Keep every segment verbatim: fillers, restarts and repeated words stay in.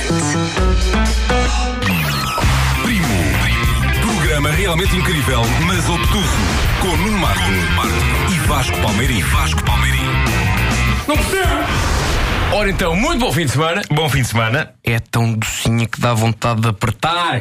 Primo. Programa realmente incrível, mas obtuso. Com Nuno Marco e Vasco Palmeirim. Vasco Palmeirim. Não percebo! Ora então, muito bom fim de semana. Bom fim de semana. É tão docinha que dá vontade de apertar.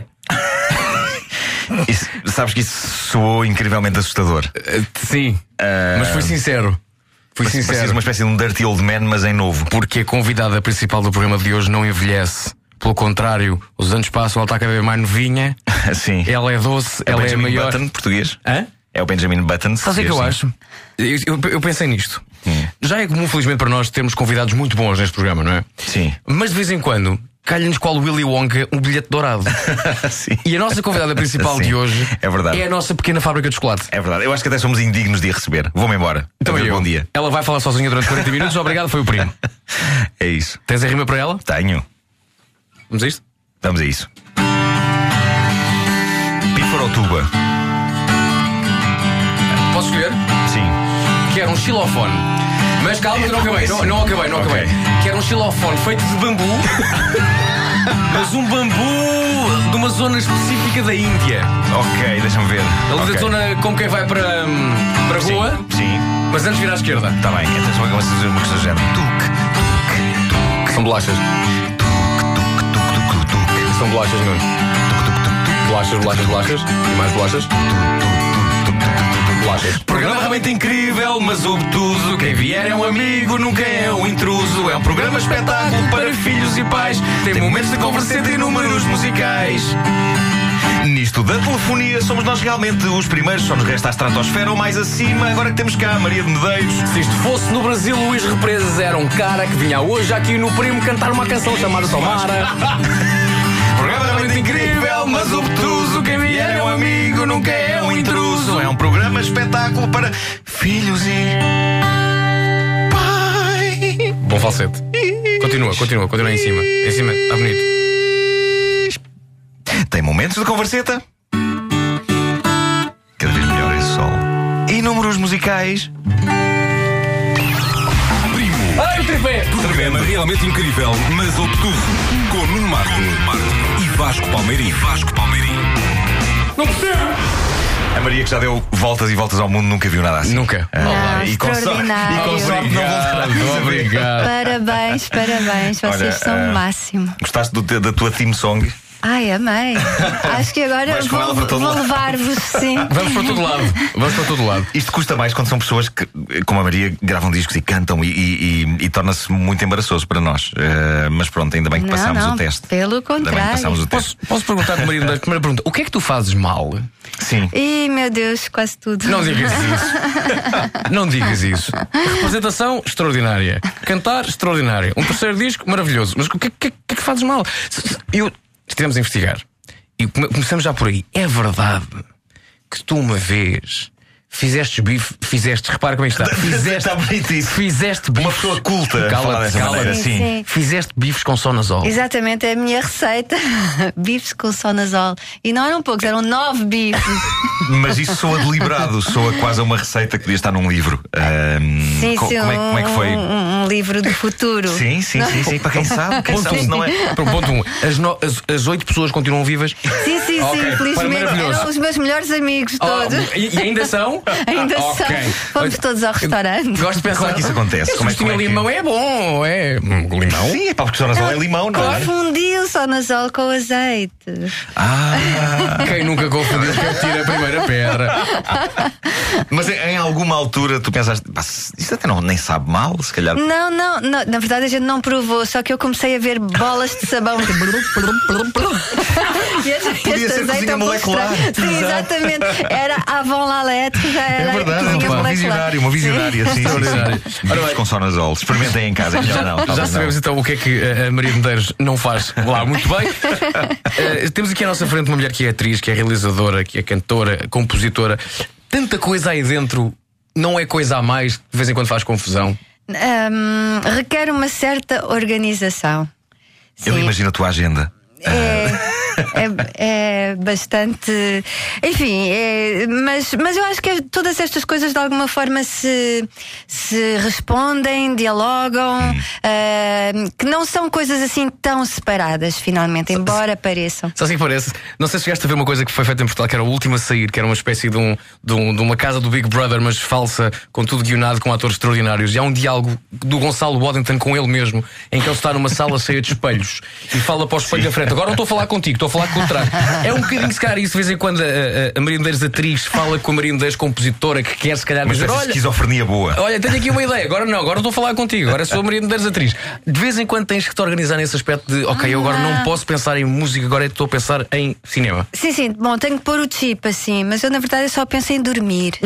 Isso, sabes que isso soou incrivelmente assustador. Uh, sim, uh, mas fui sincero. Fui sincero. Parecia uma espécie de um dirty old man, mas em novo. Porque a convidada principal do programa de hoje não envelhece. Pelo contrário, os anos passam, ela está cada vez mais novinha. Sim. Ela é doce, é ela Benjamin é maior. Button, português? Hã? É o Benjamin Button. Sabe o que eu sim. acho? Eu, eu, eu pensei nisto. Hum. Já é comum, felizmente, para nós termos convidados muito bons neste programa, não é? Sim. Mas de vez em quando calha-nos qual Willy Wonka um bilhete dourado. Sim. E a nossa convidada principal Sim, de hoje é verdade. é a nossa pequena fábrica de chocolate. É verdade. Eu acho que até somos indignos de a receber. Vou-me embora. Então Adeus, eu. bom dia. Ela vai falar sozinha durante quarenta minutos. Obrigado, foi o primo. É isso. Tens a rima para ela? Tenho. Vamos a isto? Vamos a isso. Pífaro ou tuba? Posso escolher? Sim. Quero um xilofone. Mas calma, que não acabei, não, não acabei, não Ok. acabei. Quero um xilofone feito de bambu. Mas um bambu de uma zona específica da Índia. Ok, deixa-me ver. Ali Ok. da zona como quem vai para, hum, para Sim, Goa. sim. Mas antes de vir à esquerda. Está bem. Então só começa a fazer uma coisa do género. Tuc, tuc, tuc. São bolachas. Tuc, tuc, tuc, tuc, tuc. São bolachas, Nuno. Tuc, tuc, tuc, tuc. Bolachas, bolachas, bolachas. E mais bolachas. Bolachas. Programa realmente incrível, mas obtuso. Quem vier é um amigo, nunca é um intruso. É um programa espetáculo para filhos e pais. Tem momentos de converseta e números musicais. Nisto da telefonia somos nós realmente os primeiros. Só nos resta a estratosfera ou mais acima. Agora que temos cá a Maria de Medeiros. Se isto fosse no Brasil, Luís Represas era um cara que vinha hoje aqui no Primo cantar uma canção chamada Tomara. Programa realmente incrível, mas obtuso. Quem vier é um amigo, nunca é um intruso. É um programa espetáculo para filhos e pai. Bom falsete. Continua, continua, continua em cima. Em cima, está bonito. Tem momentos de converseta. Cada vez melhor esse sol. E números musicais. Primo. Ai, o tripé! Programa realmente incrível, mas obtuso. Com Nuno Marco e Vasco Palmeirim. Vasco Palmeirim. Não percebo! A Maria, que já deu voltas e voltas ao mundo, nunca viu nada assim. Nunca. Ah, Não, e com sorte, extraordinário. e com sorte não voltará a ver. Obrigado. Parabéns, parabéns, vocês Olha, são ah, o máximo. Gostaste do te- da tua theme song? Ai, amei. Acho que agora Vais com vou, ela para todo vou lado. levar-vos, sim. Vamos para todo lado. Vamos para todo lado. Isto custa mais quando são pessoas que, como a Maria, gravam discos e cantam e, e, e, e torna-se muito embaraçoso para nós. Uh, mas pronto, ainda bem que Não, passámos não, o teste. pelo Ainda bem que contrário. passámos o teste. Posso, posso perguntar-te, Maria, a primeira pergunta: o que é que tu fazes mal? Sim. Ih, meu Deus, quase tudo. Não digas isso. Não digas isso. Representação extraordinária. Cantar extraordinária. Um terceiro disco maravilhoso. Mas o que, que, que é que fazes mal? Eu estivemos a investigar e come- começamos já por aí. É verdade que tu uma vez fizeste bife, fizeste, repara como é que está. Fizeste, Está bonito isso. fizeste Uma bifes. pessoa culta a falar Cala-te, dessa cala-te. maneira, sim. Sim. Fizeste bifes com sonazol. Exatamente, é a minha receita. Bifes com sonazol. E não eram poucos, eram nove bifes. Mas isso soa deliberado, soa quase a uma receita que podia estar num livro. Ahm, Sim, co- sim, como, é, como é que foi? Um, um livro do futuro. Sim, sim, sim, sim. Para quem sabe, quem Ponto sabe se um. não é. Pronto, ponto um. As, no- as, as oito pessoas continuam vivas. Sim, sim, Ok, sim, felizmente. maravilhoso. Eram os meus melhores amigos Oh, todos. e, e ainda são? Ainda Ah, são. ok. Fomos todos ao restaurante. Gosto de pensar Como é que isso acontece? Como é, Como como é que... limão é bom, é. Hum, Limão? Sim, é para porque sonazol é limão, não é? Confundi o sonazol com o azeite. Ah, Quem nunca confundiu quem tira a primeira pedra? mas em, em alguma altura tu pensaste, "Pá, isto até não, nem sabe mal, se calhar. Não, não, não, na verdade a gente não provou, só que eu comecei a ver bolas de sabão. E este, Podia este ser azeite cozinha é um pouco molecular. estranho. Sim, exatamente. Era Avon Lalette, já era É verdade, cozinha uma molecular. visionária, uma visionária, sim, sim, Extraordinário. sim. Bifes com sonazol, experimentem em casa, é melhor não. Já talvez não. sabemos então o que é que a a Maria Medeiros não faz lá muito bem. Eh, temos aqui à nossa frente uma mulher que é atriz, que é realizadora, que é cantora, compositora. Tanta coisa aí dentro, não é coisa a mais, de vez em quando faz confusão. Hum, requer uma certa organização. Eu Sim. imagino a tua agenda. É, é, é bastante. Enfim, é, mas, mas eu acho que todas estas coisas de alguma forma se, se respondem, dialogam, hum. uh, que não são coisas assim tão separadas, finalmente, embora pareçam. Só assim que parece. Não sei se chegaste a ver uma coisa que foi feita em Portugal, que era a última a sair, que era uma espécie de, um, de, um, de uma casa do Big Brother, mas falsa, com tudo guionado, com atores extraordinários. E há um diálogo do Gonçalo Waddington com ele mesmo, em que ele está numa sala cheia de espelhos e fala para o espelho da frente: agora não estou a falar contigo, estou a falar com o trás. É um bocadinho, se calhar, isso de vez em quando a, a, a Maria Medeiros atriz fala com a Maria Medeiros compositora, que quer se calhar mas dizer: olha, esquizofrenia boa. Olha, tenho aqui uma ideia, agora não, agora estou a falar contigo, agora sou a Maria Medeiros atriz. De vez em quando tens que te organizar nesse aspecto de: ok, eu agora não posso pensar em música, agora estou a pensar em cinema. Sim, sim, bom, tenho que pôr o chip assim, mas eu na verdade só penso em dormir.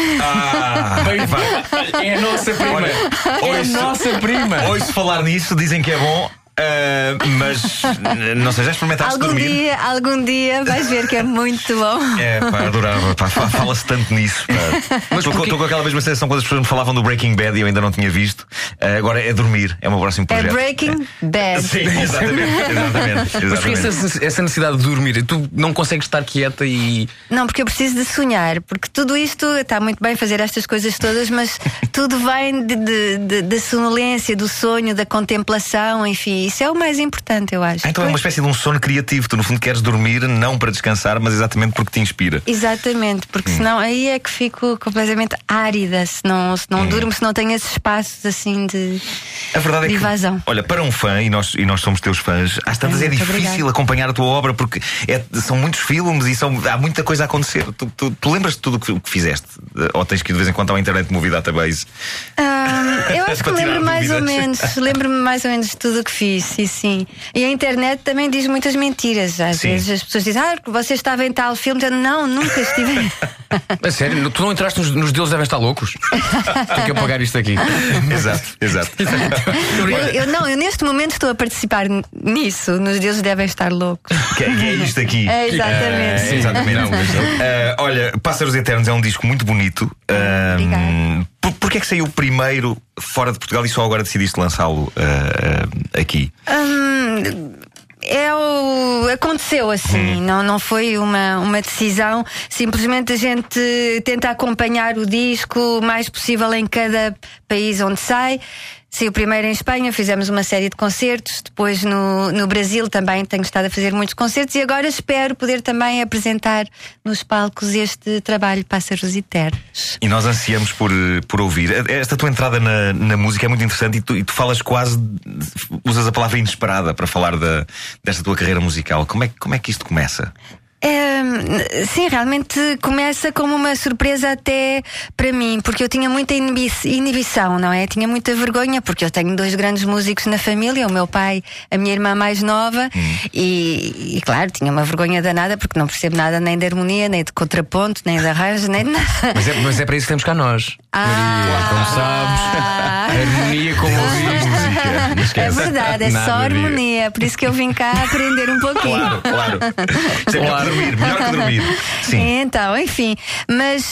Ah, bem, vai. É a nossa prima. Olha, é a nossa prima. Ouço falar nisso, dizem que é bom. Uh, mas não sei, já experimentaste algum dormir? Dia, algum dia vais ver que é muito bom. É, pá, adorava, pá, fala-se tanto nisso. Pá. Mas estou porque... com aquela mesma sensação quando as pessoas me falavam do Breaking Bad e eu ainda não tinha visto. Uh, agora é dormir, é o meu próximo projeto. É Breaking Bad. Sim, exatamente, exatamente, exatamente. Mas porque essa, essa necessidade de dormir, tu não consegues estar quieta e. Não, porque eu preciso de sonhar, porque tudo isto está muito bem fazer estas coisas todas, mas tudo vem de, de, de, da sonolência, do sonho, da contemplação, enfim. Isso é o mais importante, eu acho. Então é uma espécie de um sono criativo. Tu no fundo queres dormir não para descansar, mas exatamente porque te inspira. Exatamente, porque hum. senão aí é que fico completamente árida. Se não, se não hum. durmo, se não tenho esses espaços assim de, a verdade de é que, evasão. Olha, para um fã, e nós, e nós somos teus fãs, às tantas é, é difícil obrigado. acompanhar a tua obra, porque é, são muitos filmes e são, há muita coisa a acontecer. Tu, tu, tu lembras de tudo o que, que fizeste? Ou tens que ir de vez em quando ao Internet Movie Database? Um, eu acho que lembro mais ou menos. Lembro-me mais ou menos de tudo o que fiz. Sim, sim. E a internet também diz muitas mentiras. Às sim. vezes as pessoas dizem: ah, você estava em tal filme. Eu, não, nunca estive. A sério? Tu não entraste nos, nos Deuses Devem Estar Loucos? Tenho que apagar isto aqui. Exato, exato. eu, eu não, eu neste momento estou a participar nisso. Nos Deuses Devem Estar Loucos. Que, que é isto aqui. É, exatamente. Uh, exatamente. Não, mas, uh, olha, Pássaros Eternos é um disco muito bonito. Uh, Obrigada. Por, Porquê é que saiu primeiro fora de Portugal e só agora decidiste lançá-lo uh, uh, aqui? Hum, é o... Aconteceu assim, hum. não, não foi uma, uma decisão. Simplesmente a gente tenta acompanhar o disco o mais possível em cada país onde sai. Saiu primeiro em Espanha, fizemos uma série de concertos. Depois no, no Brasil também tenho estado a fazer muitos concertos. E agora espero poder também apresentar nos palcos este trabalho, Pássaros Eternos. E nós ansiamos por, por ouvir. Esta tua entrada na, na música é muito interessante. E tu, e tu falas quase, usas a palavra inesperada para falar da, desta tua carreira musical. Como é, como é que isto começa? É, sim, realmente começa como uma surpresa até para mim, porque eu tinha muita inibi- inibição, não é? Tinha muita vergonha, porque eu tenho dois grandes músicos na família, o meu pai, a minha irmã mais nova, hum. e, e claro, tinha uma vergonha danada, porque não percebo nada nem de harmonia, nem de contraponto, nem de arranjo, nem de nada. Mas é, mas é para isso que temos cá nós. Ah, Maria, como sabes, a harmonia como ouviste. música. É verdade, é Nada só harmonia, por isso que eu vim cá aprender um pouquinho. Claro, claro. Isto é melhor que dormir, melhor que dormir. Sim. Então, enfim, mas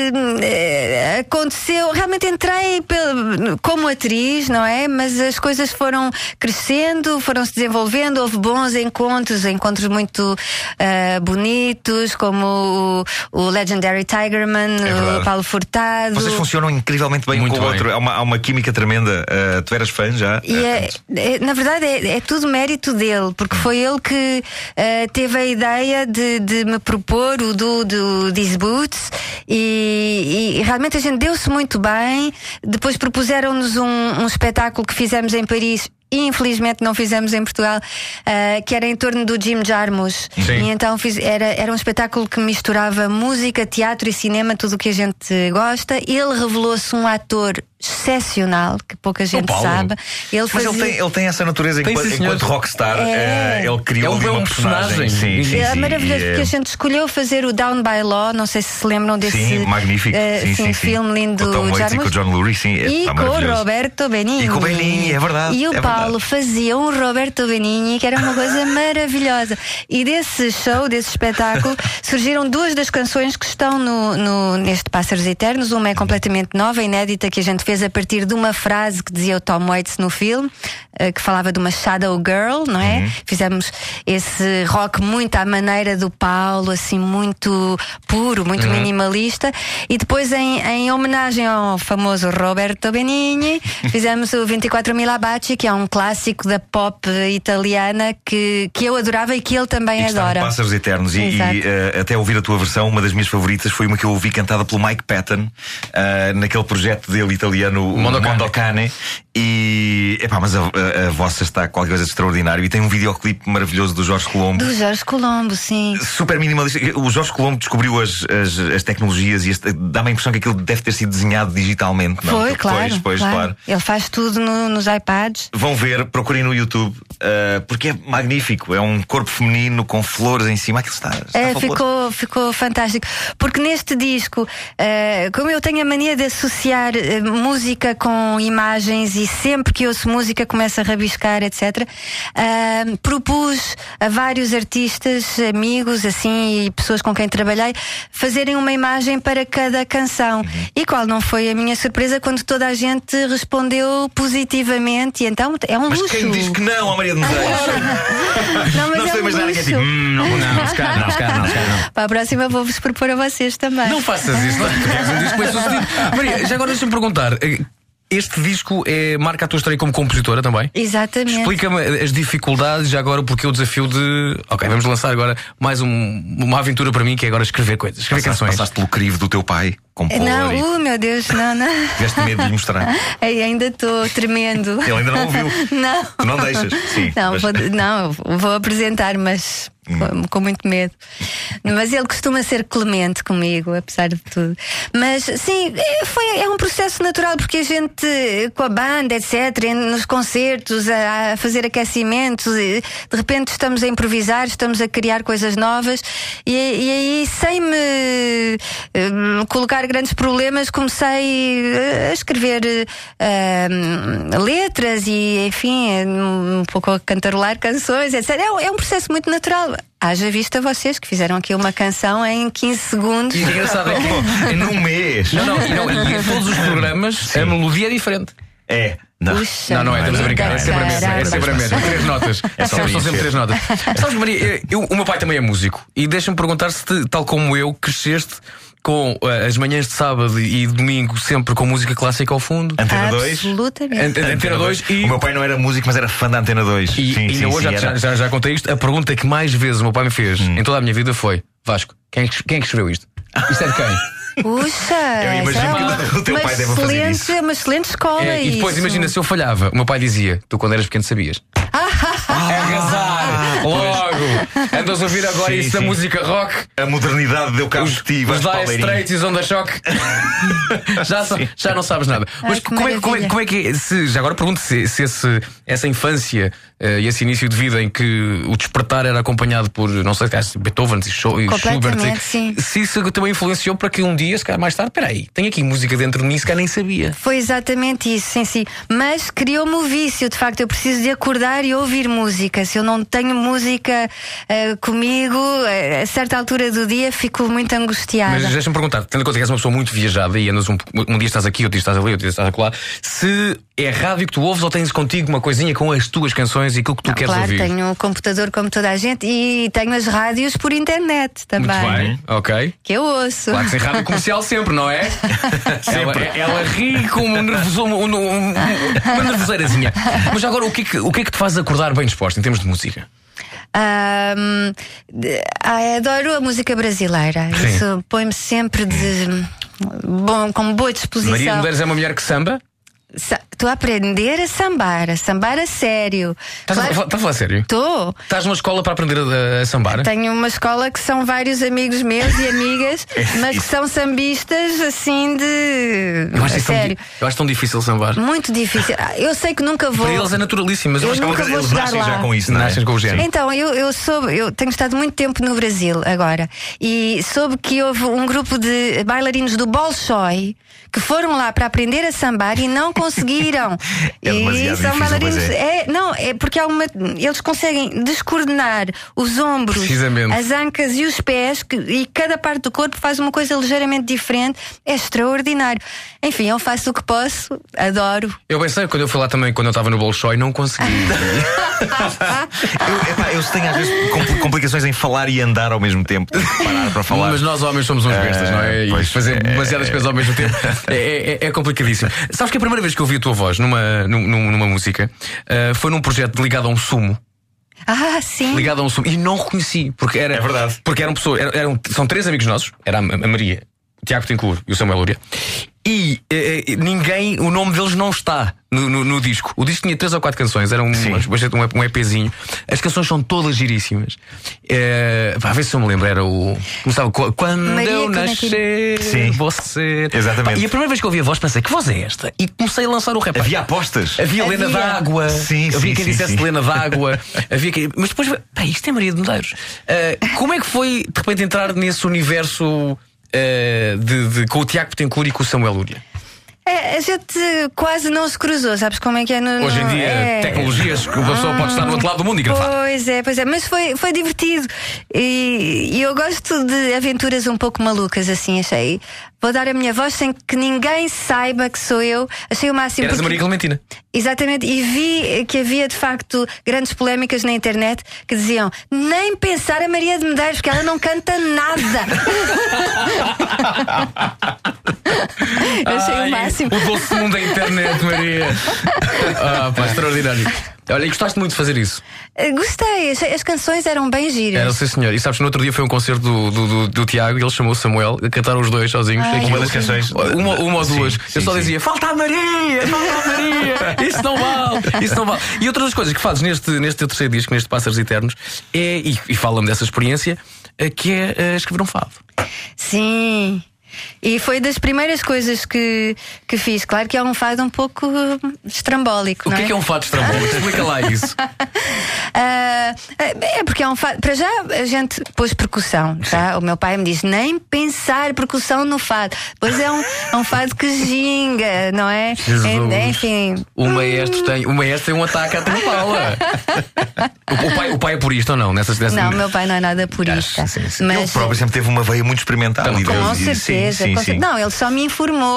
uh, aconteceu, realmente entrei pel, como atriz, não é? Mas as coisas foram crescendo, foram se desenvolvendo, houve bons encontros, encontros muito uh, bonitos, como o, o Legendary Tigerman, é o Paulo Furtado. Vocês funcionam incrivelmente bem muito um com o bem. outro, há uma, há uma química tremenda. Uh, tu eras fã já? E é, é, na verdade é, é tudo mérito dele, porque foi ele que uh, teve a ideia de, de me propor o do, do These Boots e, e realmente a gente deu-se muito bem. Depois propuseram-nos um, um espetáculo que fizemos em Paris e infelizmente não fizemos em Portugal, uh, que era em torno do Jim Jarmusch. Sim. E então fiz, era, era um espetáculo que misturava música, teatro e cinema, tudo o que a gente gosta. Ele revelou-se um ator excepcional, que pouca gente oh, sabe. Ele Mas fazia... ele, tem, ele tem essa natureza tem, enquanto, sim, enquanto rockstar. É. Uh, ele criou é um, uma um personagem. personagem. Sim, sim, É sim, maravilhoso, e, porque a gente escolheu fazer o Down by Law. Não sei se se lembram desse sim, magnífico. Uh, sim, sim, sim, filme sim. lindo Com o Tom Waits e com o John Lurie, sim, é, e tá com o Roberto Benigni. E com o Benigni, é verdade. E o é Paulo Paulo fazia um Roberto Benigni que era uma coisa maravilhosa. E desse show, desse espetáculo, surgiram duas das canções que estão no, no, neste Pássaros Eternos. Uma é completamente nova, inédita, que a gente fez a partir de uma frase que dizia o Tom Waits no filme, que falava de uma Shadow Girl, não é? Uhum. Fizemos esse rock muito à maneira do Paulo, assim, muito puro, muito uhum. minimalista. E depois, em, em homenagem ao famoso Roberto Benigni, fizemos o vinte e quatro mil Abaci, que é um clássico da pop italiana que, que eu adorava e que ele também e que adora. Está no Pássaros Eternos. E, e uh, até ouvir a tua versão, uma das minhas favoritas foi uma que eu ouvi cantada pelo Mike Patton, uh, naquele projeto dele italiano, o Mondocane. E, epá, mas a, a, a vossa está qualquer coisa de extraordinário. E tem um videoclipe maravilhoso do Jorge Colombo. Do Jorge Colombo, sim. Super minimalista. O Jorge Colombo descobriu as, as, as tecnologias e este, dá-me a impressão que aquilo deve ter sido desenhado digitalmente. Não? Foi, Porque claro, depois, depois, claro. claro. Ele faz tudo no, nos iPads. Vão ver, procurem no YouTube, uh, porque é magnífico. É um corpo feminino com flores em cima. Aquilo está, está é, ficou, ficou fantástico. Porque neste disco, uh, como eu tenho a mania de associar uh, música com imagens, e sempre que ouço música começo a rabiscar, etcétera, uh, propus a vários artistas, amigos, assim, e pessoas com quem trabalhei, fazerem uma imagem para cada canção. Uhum. E qual não foi a minha surpresa quando toda a gente respondeu positivamente, e então é um mas luxo. Mas quem diz que não, ó Maria de Medeiros? Não, mas não é estou a um imaginar luxo. que é tipo, hum, não, não, se calhar não, se calhar não, se calhar não. Para a próxima vou-vos propor a vocês também. Não faças isso, não. Tu queres um disco bem sucedido. Maria, já agora deixa-me perguntar. Este disco é, marca a tua estreia como compositora também? Exatamente. Explica-me as dificuldades, já agora, porque o desafio de. Ok, vamos lançar agora mais um, uma aventura para mim, que é agora escrever coisas, escrever passaste, canções. Passaste pelo crivo do teu pai, compor. Não, e... uh, meu Deus, não, não. Tiveste medo de lhe mostrar? Ei, ainda estou tremendo. Ele ainda não ouviu. Não. Tu não deixas? Sim. Não, mas... vou, não, vou apresentar, mas com, com muito medo. Mas ele costuma ser clemente comigo, apesar de tudo. Mas sim, foi, é um processo natural, porque a gente, com a banda, etcétera, nos concertos, a, a fazer aquecimentos, de repente estamos a improvisar, estamos a criar coisas novas, e, e aí, sem me uh, colocar grandes problemas, comecei a escrever uh, letras e, enfim, um pouco a cantarolar canções, etcétera. É, é um processo muito natural. Haja vista vocês que fizeram aqui uma canção em quinze segundos. E o engraçado é que num mês. Não, não, e, não, e em todos os programas sim. A melodia é diferente. É. Não. Puxa, não, não é, estamos a brincar. É sempre a mesma. É sempre a mesma. Três notas. É só são sempre três notas. Sabes, Maria, eu, o meu pai também é músico. E deixa-me perguntar se, te, tal como eu, cresceste com uh, as manhãs de sábado e domingo sempre com música clássica ao fundo. Antena dois. Absolutamente. Antena dois. E... O meu pai não era músico, mas era fã da Antena dois. E, sim, e sim, hoje sim, já, era... já, já contei isto. A pergunta que mais vezes o meu pai me fez hum. em toda a minha vida foi: Vasco, quem é que, quem é que escreveu isto? Isto é de quem? Puxa, eu imagino é que o teu pai deve fazer isso. É uma excelente escola. É, e depois, isso. imagina, se eu falhava, o meu pai dizia: tu quando eras pequeno sabias. Arrasar! Logo! Andas a ouvir agora sim, isso sim. Da música rock. A modernidade deu cabo de ti. Os Dire Straits e os Onda Shock. já, já não sabes nada. Ai, mas como é, como, é, como é que é? Se, já agora pergunto se, se esse, essa infância uh, e esse início de vida em que o despertar era acompanhado por, não sei, Beethoven e Schubert, sim. Se isso também influenciou para que um dia, se calhar mais tarde, peraí, tem aqui música dentro de mim, se calhar nem sabia. Foi exatamente isso, sim, sim. Mas criou-me o vício, de facto, eu preciso de acordar e ouvir música. Se eu não tenho música uh, comigo, uh, a certa altura do dia fico muito angustiada. Mas deixa-me perguntar, tendo em conta que és uma pessoa muito viajada e andas um, um dia estás aqui, outro dia estás ali, outro dia estás acolá, se é rádio que tu ouves ou tens contigo uma coisinha com as tuas canções e aquilo que tu não, queres claro, ouvir? Claro, tenho um computador como toda a gente e tenho as rádios por internet também. Muito bem, ok. Que eu ouço. Claro que sem rádio comercial sempre, não é? Sempre. Ela, ela ri com um nervoso, um, um, um, uma nervoseirazinha. Mas agora, o que, é que, o que é que te faz acordar bem disposto em termos de música? Um, ah, adoro a música brasileira. Sim. Isso põe-me sempre de bom, com boa disposição. Maria de Medeiros é uma mulher que samba? Estou a aprender a sambar, a sambar a sério. Estás claro, a, a falar a sério? Estou. Estás numa escola para aprender a, a sambar? Tenho uma escola que são vários amigos meus e amigas, mas que são sambistas assim de. Eu acho, a sério. Tão, eu acho tão difícil sambar. Muito difícil. Eu sei que nunca vou. Para eles é naturalíssimo, mas eu, eu acho que nunca eles, vou eles chegar nascem lá. já com isso, não é? Nascem com o género. Então, eu, eu soube, eu tenho estado muito tempo no Brasil agora e soube que houve um grupo de bailarinos do Bolshoi que foram lá para aprender a sambar e não conseguiram viram. É e são difícil, bailarinos. pois é. É, não, é porque há uma, eles conseguem descoordenar os ombros, as ancas e os pés, que, e cada parte do corpo faz uma coisa ligeiramente diferente. É extraordinário. Enfim, eu faço o que posso, adoro. Eu bem sei, quando eu fui lá também, quando eu estava no Bolshoi, não consegui. eu, epá, eu tenho às vezes compl- complicações em falar e andar ao mesmo tempo. Parar para falar. Mas nós homens somos uns bestas, não é? E pois, fazer é, demasiadas coisas ao mesmo tempo é, é, é complicadíssimo. Sabes que a primeira vez que eu ouvi a tua voz numa, numa, numa música uh, foi num projeto ligado a um sumo. Ah, sim. Ligado a um sumo. E não reconheci, porque era. É verdade. Porque eram pessoas. Eram, eram, são três amigos nossos. Era a Maria, o Tiago Tencourt e o Samuel Lúria. E eh, ninguém, o nome deles não está no, no, no disco. O disco tinha três ou quatro canções, era um, um, um EPzinho. As canções são todas giríssimas. Eh, pá, a ver se eu me lembro. Era o. Começava quando Maria, eu nascer, Sim. você. Exatamente. Pá, e a primeira vez que eu ouvi a voz pensei, que voz é esta? E comecei a lançar o rap. Havia apostas. Havia Helena Havia. d'Água. Sim, havia sim, quem sim, dissesse sim. Helena d'Água. Havia quem... Mas depois, pá, isto é Maria de Medeiros. Uh, como é que foi de repente entrar nesse universo uh, de, de, com o Tiago Tencourt e com o Samuel Lúria? É, a gente quase não se cruzou, sabes como é que é? No, Hoje em no- dia, é... tecnologias, que uma pessoa pode estar no outro lado do mundo e gravar. Pois é, pois é, mas foi, foi divertido. E, e eu gosto de aventuras um pouco malucas, assim, achei. Vou dar a minha voz sem que ninguém saiba que sou eu. Achei o máximo. Eras a porque- Maria Clementina. Exatamente, e vi que havia de facto grandes polémicas na internet que diziam: nem pensar a Maria de Medeiros, porque ela não canta nada. Eu achei Ai, o máximo. O doce mundo da internet, Maria. Ah, pá, extraordinário. Olha, e gostaste muito de fazer isso? Eh, Gostei, as, as canções eram bem giras. Era, sim, senhor. E sabes, no outro dia foi um concerto do, do, do, do Tiago e ele chamou o Samuel a cantar os dois sozinhos. Ai. Aquilo- Uma das canções. Uma, uma ou Sim, duas. sim, Eu só sim. dizia: falta a Maria, falta a Maria. Isso não vale, isso não vale. E outras das coisas que fazes neste, neste teu terceiro disco, neste Pássaros Eternos, é, e, e fala-me dessa experiência, é que é eh, escrever um fado. Sim. E foi das primeiras coisas que, que fiz. Claro que é um fado um pouco uh, estrambólico. O não que é que é um fado estrambólico? Explica lá isso. Ah, é porque é um fado. Para já a gente pôs percussão, tá? O meu pai me disse: nem pensar percussão no fado. Pois é um, é um fado que ginga, não é? Jesus. É, enfim. O maestro tem, o maestro tem um ataque à trompala. O, o, pai, o pai é purista ou não? Nessas, nessas... Não, o meu pai não é nada purista. Sim, sim. Ele Mas próprio sempre teve uma veia muito experimental. Com e Deus- com e- certeza. Sim, sim, com sim. cer- Não, ele só me informou.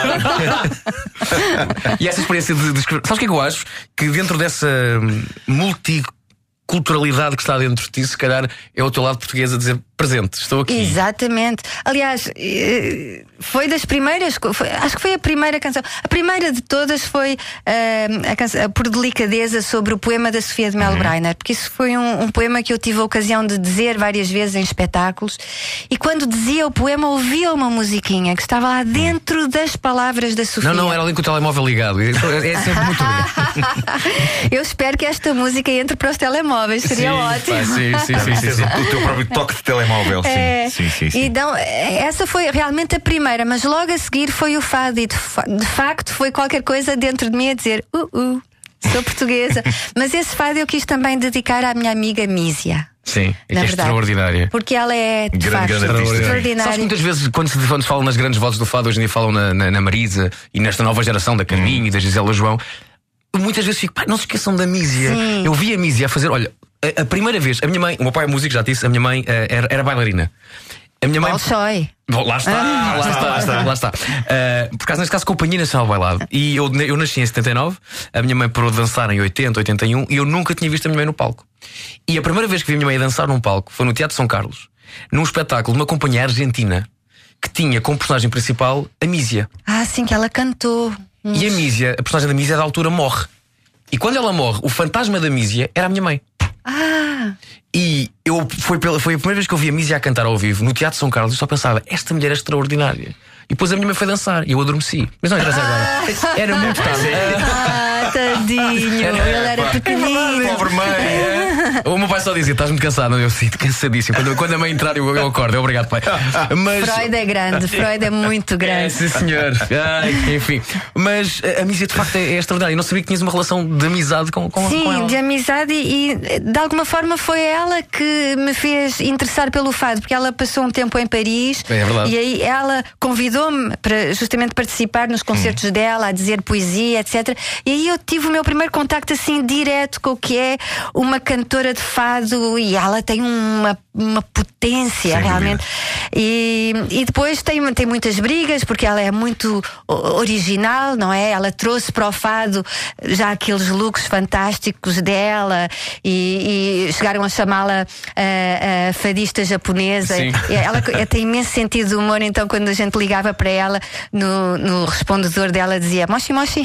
E essa experiência de, de escrever. Sabes o que é que eu acho? Que dentro dessa hum, multiculturalidade que está dentro de ti, se calhar é o teu lado português a dizer: presente, estou aqui. Exatamente. Aliás, eh, foi das primeiras. co- foi- acho que foi a primeira canção. A primeira de todas foi eh, a canção, a Por Delicadeza, sobre o poema da Sofia de Melo Breiner, porque isso foi um, um poema que eu tive a ocasião de dizer várias vezes em espetáculos. E quando dizia o poema, ouvia uma musiquinha que estava lá dentro das palavras da Sofia. Não, não, era ali com o telemóvel ligado. É é sempre muito legal. Eu espero que esta música entre para os telemóveis, seria Sim, ótimo. pá, sim, sim, sim, sim, Tens sim. o, o teu próprio toque de telemóvel. É, Sim, sim, sim, sim. Então, essa foi realmente a primeira, mas logo a seguir foi o fado, e de, fa- de facto foi qualquer coisa dentro de mim a dizer: uh, uh, sou portuguesa. Mas esse fado eu quis também dedicar à minha amiga Mísia. Sim, é que Na é verdade. extraordinária. Porque ela é, de Grande, facto, grande artista. Sabes que extraordinária. muitas vezes, quando se, quando se fala nas grandes vozes do fado, hoje em dia falam na, na, na Marisa e nesta nova geração da Carminho e da Gisela João, muitas vezes fico: pá, não se esqueçam da Mísia. Sim. Eu vi a Mísia a fazer, olha, a, a primeira vez, a minha mãe, o meu pai é músico, já disse, a minha mãe eh, era, era bailarina. A minha mãe. Bolshoi. Bom, lá está, Ah, lá está, lá está, lá está. Uh, por causa, neste caso, Companhia Nacional de Bailado. E eu, eu nasci em setenta e nove, a minha mãe parou de dançar em oitenta, oitenta e um, e eu nunca tinha visto a minha mãe no palco. E a primeira vez que vi a minha mãe dançar num palco foi no Teatro São Carlos, num espetáculo de uma companhia argentina que tinha como personagem principal a Mísia. Ah, sim, que ela cantou. E a Mísia, a personagem da Mísia, da altura morre. E quando ela morre, o fantasma da Mísia era a minha mãe. Ah, E eu, foi, pela, foi a primeira vez que eu vi a Mísia a cantar ao vivo no Teatro São Carlos. Eu só pensava: esta mulher é extraordinária. E depois a minha mãe foi dançar e eu adormeci. Mas não interessa agora. Era muito tarde. ah Coitadinho, ele era pequenino. Pobre mãe. O meu pai só dizia: estás muito cansado. Eu sinto cansadíssimo. Quando, quando a mãe entrar, eu, eu acordo. Obrigado, pai. Mas... Freud é grande, Freud é muito grande. É, sim, senhor. Ai, enfim. Mas a Mísia de facto é, é extraordinária. Eu não sabia que tinhas uma relação de amizade com, com, Sim, com ela. de amizade e, e de alguma forma foi ela que me fez interessar pelo fado, porque ela passou um tempo em Paris. É verdade. E aí ela convidou-me para justamente participar nos concertos hum. dela, a dizer poesia, etcétera. E aí eu tive o meu primeiro contacto assim direto com o que é uma cantora de fado, e ela tem uma, uma potência Sem realmente. E, e depois tem, tem muitas brigas, porque ela é muito original, não é? Ela trouxe para o fado já aqueles looks fantásticos dela e, e chegaram a chamá-la a, a fadista japonesa. Sim. Ela tem imenso sentido de humor, então quando a gente ligava para ela no, no respondedor dela dizia moshi moshi.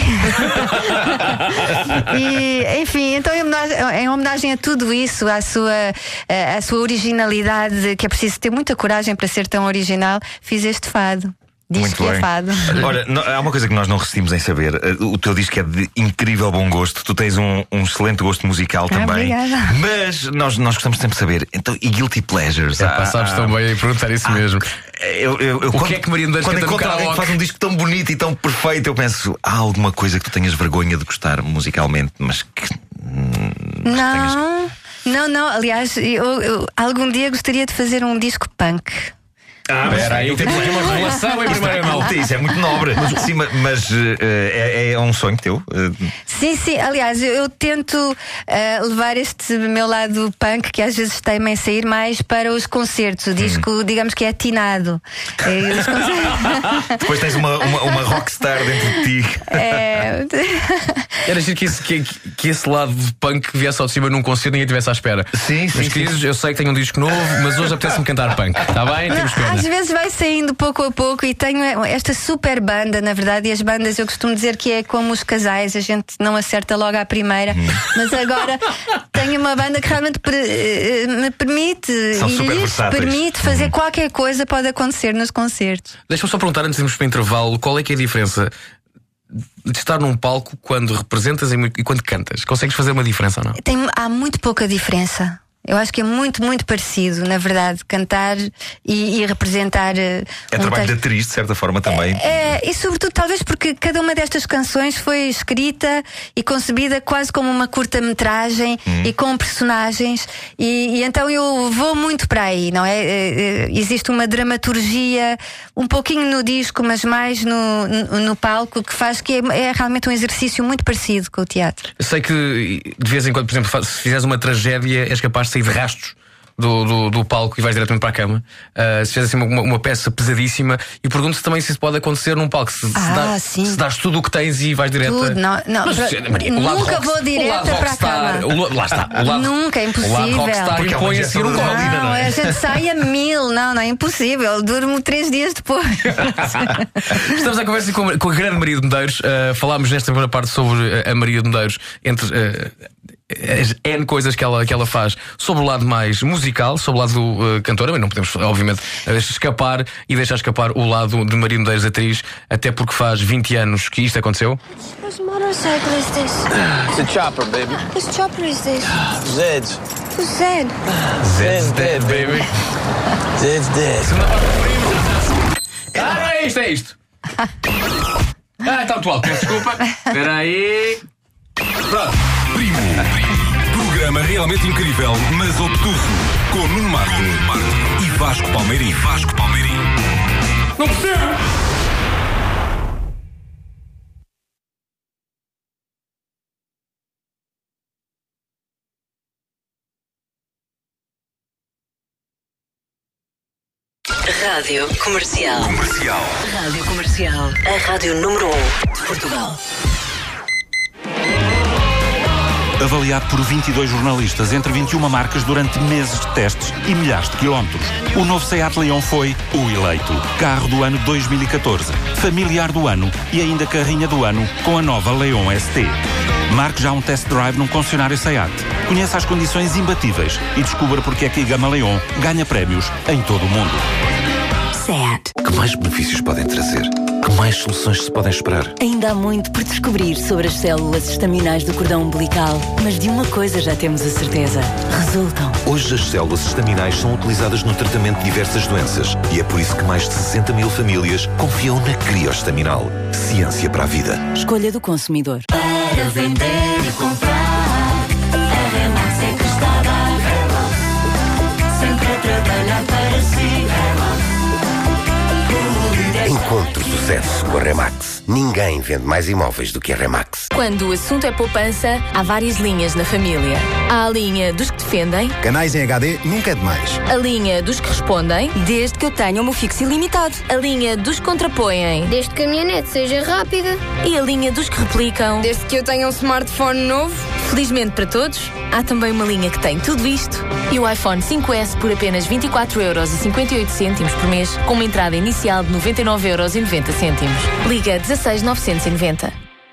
E enfim, então em homenagem, em homenagem a tudo isso, à sua, à sua originalidade, que é preciso ter muita coragem para ser tão original, fiz este fado. Diz Muito que bem. é fado. Olha, não, há uma coisa que nós não resistimos em saber. O teu disco é de incrível bom gosto. Tu tens um, um excelente gosto musical Ah, também. obrigada. Mas nós, nós gostamos sempre de saber. Então, e Guilty Pleasures? É, pá, sabes tão bem perguntar isso mesmo. Eu, eu, eu, O quando, que é que Maria Medeiros quando canta no encontro alguém que karaoke? faz um disco tão bonito e tão perfeito, eu penso, há alguma coisa que tu tenhas vergonha de gostar musicalmente, mas que. hum, mas tenhas- Não, não, não. Aliás, eu, eu algum dia gostaria de fazer um disco punk. Ah, mas Espera aí, eu temos tenho aqui uma relação em primeira mão. Isso é muito nobre. Mas, sim, mas, mas, eh, é, é um sonho teu? Eh, Sim, sim. Aliás, eu, eu tento eh, levar este meu lado punk, que às vezes teima em sair, mais para os concertos. O disco, digamos que é atinado. Eh, os concertos- Depois tens uma, uma, uma rockstar dentro de ti. É, Era giro que esse, que, que esse lado de punk viesse ao de cima num concerto e ninguém estivesse à espera. Sim, sim, Mas sim. queridos, eu sei que tenho um disco novo, mas hoje apetece-me cantar punk. Está bem? Temos pena. Às vezes vai saindo pouco a pouco e tenho esta super banda, na verdade, e as bandas eu costumo dizer que é como os casais, a gente não acerta logo à primeira, mas agora tenho uma banda que realmente pre- me permite São e super lhes versáteis. permite fazer qualquer coisa, pode acontecer nos concertos. Deixa-me só perguntar antes de irmos para o intervalo: qual é que é a diferença de estar num palco quando representas e mu- e quando cantas? Consegues fazer uma diferença ou não? Tem, há muito pouca diferença. Eu acho que é muito, muito parecido, na verdade, cantar e, e representar. eh, É um trabalho de texto. atriz, de certa forma, também. É, e sobretudo talvez porque cada uma destas canções foi escrita e concebida quase como uma curta-metragem e com personagens e, e então eu vou muito para aí, não é? É, é, existe uma dramaturgia um pouquinho no disco, mas mais no, no, no palco, que faz que é, é realmente um exercício muito parecido com o teatro. Eu sei que de vez em quando, por exemplo, fa- se fizeres uma tragédia, és capaz de sair de rastros do, do, do palco e vais diretamente para a cama. Uh, se fizeres assim uma, uma peça pesadíssima, e pergunto-se também se isso pode acontecer num palco. Se, se, Ah, dá- sim. se dás tudo o que tens e vais direto. Tudo, não, não, Mas, pra- Maria, o lado nunca rock- vou o lado direta para a rockstar- cama. o la- lá está. O lado, Nunca, é O lado impossível. rockstar Porque há uma impõe a injeção seguir um de gol. adrenalina, não é? a gente sai a mil, não, não é impossível. Durmo três dias depois. Estamos à conversa com, com a grande Maria de Medeiros. Uh, falámos nesta primeira parte sobre a Maria de Medeiros, entre uh, as N coisas que ela, que ela faz, sobre o lado mais musical, sobre o lado do uh, cantora, mas não podemos, obviamente, uh, escapar e deixar escapar o lado de Maria de Medeiros, atriz, até porque faz vinte anos que isto aconteceu. Whose motorcycle is this? It's a chopper, baby. Whose chopper is this? Zed's. Who's Zed? Zed's dead, baby. Zed's dead. Ah, é isto, é isto. Ah, está muito alto, peço desculpa. Espera aí. Pronto. Primo. Programa realmente incrível, mas obtuso. Com Nuno Marco e Vasco Palmeirim. Vasco Palmeirim. Não percebo. Rádio Comercial. Comercial. Rádio Comercial. A rádio número um de Portugal. Avaliado por vinte e dois jornalistas entre vinte e uma marcas durante meses de testes e milhares de quilómetros. O novo Seat Leon foi o eleito. Carro do ano dois mil e catorze, familiar do ano e ainda carrinha do ano com a nova Leon S T. Marque já um test drive num concessionário Seat. Conheça as condições imbatíveis e descubra porque é que a gama Leon ganha prémios em todo o mundo. Seat. Que mais benefícios podem trazer? Que mais soluções se podem esperar? Ainda há muito por descobrir sobre as células estaminais do cordão umbilical, mas de uma coisa já temos a certeza: resultam. Hoje as células estaminais são utilizadas no tratamento de diversas doenças e é por isso que mais de sessenta mil famílias confiam na crioestaminal. Ciência para a vida. Escolha do consumidor. Para vender e comprar, a Remax é que está a dar. Remax, sempre a trabalhar para si. Remax. Encontre sucesso com a Remax. Ninguém vende mais imóveis do que a Remax. Quando o assunto é poupança, há várias linhas na família. Há a linha dos que defendem. Canais em H D nunca é demais. A linha dos que respondem. Desde que eu tenha o meu fixo ilimitado. A linha dos que contrapõem. Desde que a minha net seja rápida. E a linha dos que replicam. Desde que eu tenha um smartphone novo. Felizmente para todos, há também uma linha que tem tudo isto. E o iPhone cinco S por apenas vinte e quatro euros e cinquenta e oito cêntimos por mês, com uma entrada inicial de noventa e nove euros e noventa cêntimos. Liga dezasseis novecentos e noventa.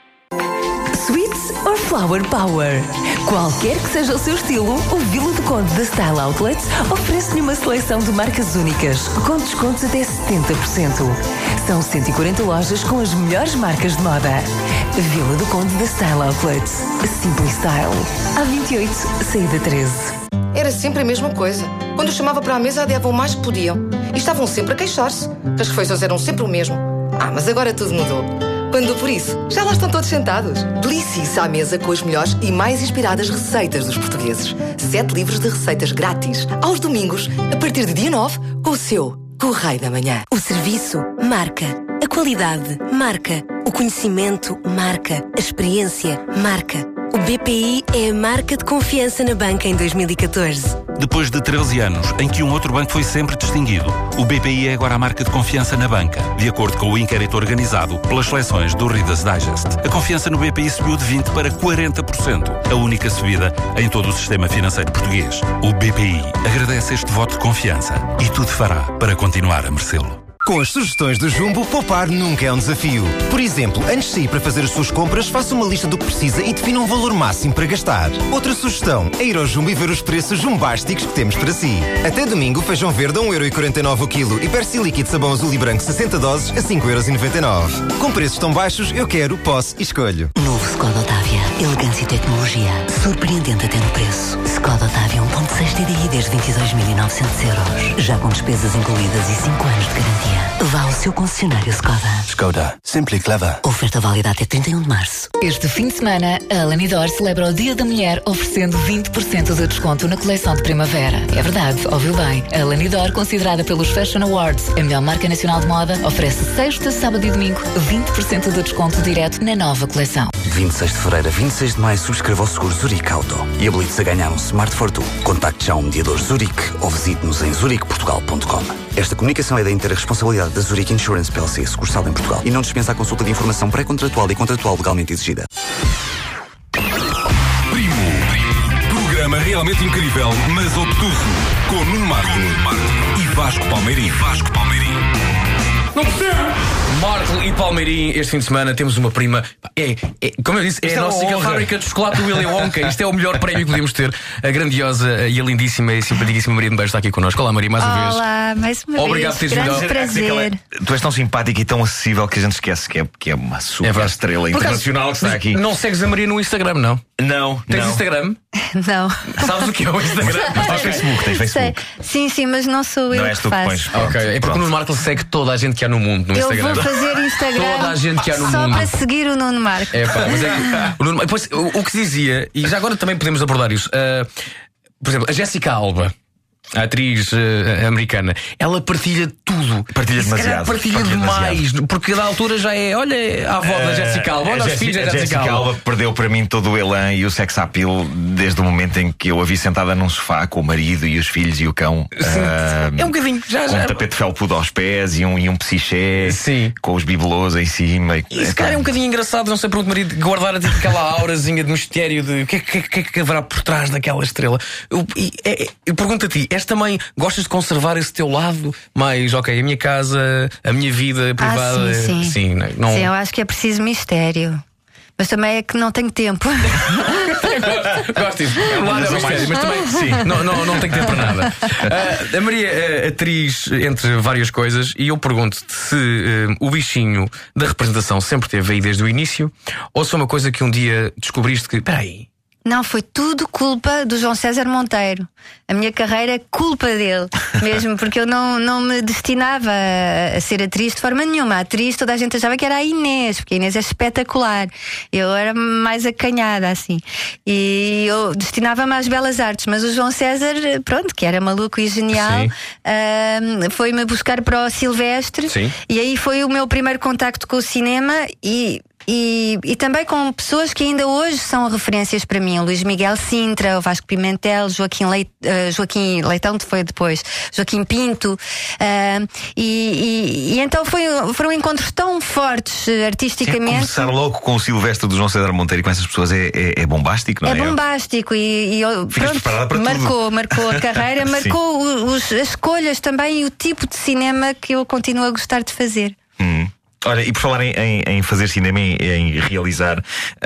Sweets or Flower Power? Qualquer que seja o seu estilo, o Vila do Conde da Style Outlets oferece-lhe uma seleção de marcas únicas, com descontos até setenta por cento. São cento e quarenta lojas com as melhores marcas de moda. Vila do Conde da Style Outlets. Simply Style. A vinte e oito, saída treze. Era sempre a mesma coisa. Quando eu chamava para a mesa, adiavam o mais que podiam. E estavam sempre a queixar-se. As refeições eram sempre o mesmo. Ah, mas agora tudo mudou. Quando por isso, já lá estão todos sentados. Delicioso à mesa com as melhores e mais inspiradas receitas dos portugueses. Sete livros de receitas grátis. Aos domingos, a partir de dia nove, com o seu Correio da Manhã. O serviço marca. A qualidade marca. O conhecimento marca. A experiência marca. O B P I é a marca de confiança na banca em dois mil e catorze. Depois de treze anos, em que um outro banco foi sempre distinguido, o B P I é agora a marca de confiança na banca, de acordo com o inquérito organizado pelas seleções do Reader's Digest. A confiança no B P I subiu de vinte por cento para quarenta por cento, a única subida em todo o sistema financeiro português. O B P I agradece este voto de confiança e tudo fará para continuar a merecê-lo. Com as sugestões do Jumbo, poupar nunca é um desafio. Por exemplo, antes de sair para fazer as suas compras, faça uma lista do que precisa e defina um valor máximo para gastar. Outra sugestão é ir ao Jumbo e ver os preços jumbásticos que temos para si. Até domingo, feijão verde a um euro e quarenta e nove o quilo e Persil líquido sabão azul e branco sessenta doses a cinco euros e noventa e nove. Com preços tão baixos, eu quero, posso e escolho. Novo Skoda Octavia. Elegância e tecnologia. Surpreendente até no preço. Skoda Octavia um ponto seis T D I desde vinte e dois mil e novecentos euros. Já com despesas incluídas e cinco anos de garantia. Vá ao seu concessionário Skoda. Skoda. Simply clever. Oferta válida até trinta e um de março. Este fim de semana, a Alanidor celebra o Dia da Mulher oferecendo vinte por cento de desconto na coleção de primavera. É verdade, ouviu bem. A Alanidor, considerada pelos Fashion Awards a melhor marca nacional de moda, oferece sexta, sábado e domingo vinte por cento de desconto direto na nova coleção. vinte e seis de fevereiro a vinte e seis de maio subscreva o seguro Zurich Auto e habilite-se a ganhar um Smart Fortwo. Contacte já o mediador Zurich ou visite-nos em zurich portugal ponto com. Esta comunicação é da inteira responsabilidade da Zurich Insurance P L C, sucursal em Portugal, e não dispensa a consulta de informação pré-contratual e contratual legalmente exigida. Primo. Programa realmente incrível, mas obtuso. Com Nuno Marco e Vasco Palmeirim. Vasco Palmeirim. Não percebo! Marco e Palmeirim, este fim de semana temos uma prima. É, é como eu disse, é a nossa fábrica de chocolate do Willy Wonka. Isto é o melhor prémio que podemos ter. A grandiosa e a lindíssima e simpaticíssima Maria de Beijos está aqui connosco. Olá, Maria, mais uma vez. Olá, mais uma Obrigado vez. por teres vindo. Prazer. Tu és tão simpática e tão acessível que a gente esquece que é, que é uma super é estrela internacional que está aqui. Não segues a Maria no Instagram, não? Não. Tens não. Instagram? Não. Sabes o que é o Instagram? Mas tens Facebook, tens Facebook. Sei. Sim, sim, mas não sou eu não és que tu faço. Que pões, pronto, ok, é porque o Nuno Marco segue toda a gente que há no mundo no eu Instagram. Eu vou fazer Instagram toda a gente que há no só mundo. para seguir o Nuno Marco. É pá, mas é que o, Nuno, depois, o, o que se dizia, e já agora também podemos abordar isso, uh, por exemplo, a Jessica Alba, a atriz uh, americana, ela partilha tudo. Partilha demasiado. Partilha, partilha demais, demasiado. Porque da altura já é, olha a avó uh, da Jessica Alba, olha os filhos da Jessica, Jessica Alba. Alba perdeu para mim todo o elan e o sex appeal desde o momento em que eu a vi sentada num sofá com o marido e os filhos e o cão. Uh, é um bocadinho, já com já. um tapete felpudo aos pés e um, e um psiché. Sim. Com os bibelôs em cima. E se calhar é um bocadinho engraçado, não sei para o marido, guardar tipo, aquela aurazinha de mistério de o que é que, que, que haverá por trás daquela estrela. Eu, e, é, eu pergunto a ti, és também, gostas de conservar esse teu lado mais, ok, a minha casa, a minha vida privada? Ah, sim, sim. Sim, não... sim, eu acho que é preciso mistério. Mas também é que não tenho tempo. Gosto disso. É um lado é mistério, mas também sim, não, não, não tem que ter para nada. Uh, a Maria é atriz entre várias coisas e eu pergunto-te se uh, o bichinho da representação sempre teve aí desde o início ou se foi uma coisa que um dia descobriste que, peraí. Não, foi tudo culpa do João César Monteiro. A minha carreira é culpa dele, mesmo porque eu não, não me destinava a, a ser atriz de forma nenhuma. A atriz, toda a gente achava que era a Inês, porque a Inês é espetacular. Eu era mais acanhada, assim. E eu destinava-me às belas artes, mas o João César, pronto, que era maluco e genial, uh, foi-me buscar para o Silvestre. Sim. E aí foi o meu primeiro contacto com o cinema e. E, e também com pessoas que ainda hoje são referências para mim. O Luís Miguel Sintra, o Vasco Pimentel, Joaquim, Leit, uh, Joaquim Leitão, que foi depois, Joaquim Pinto. Uh, e, e, e então foi, foram encontros tão fortes uh, artisticamente. Sim, começar logo com o Silvestre do João César Monteiro e com essas pessoas é, é, é bombástico, não é? É bombástico e, e eu, pronto, para marcou, tudo. marcou a carreira, marcou os, as escolhas também e o tipo de cinema que eu continuo a gostar de fazer. Hum. Olha, e por falar em, em, em fazer cinema, em, em realizar,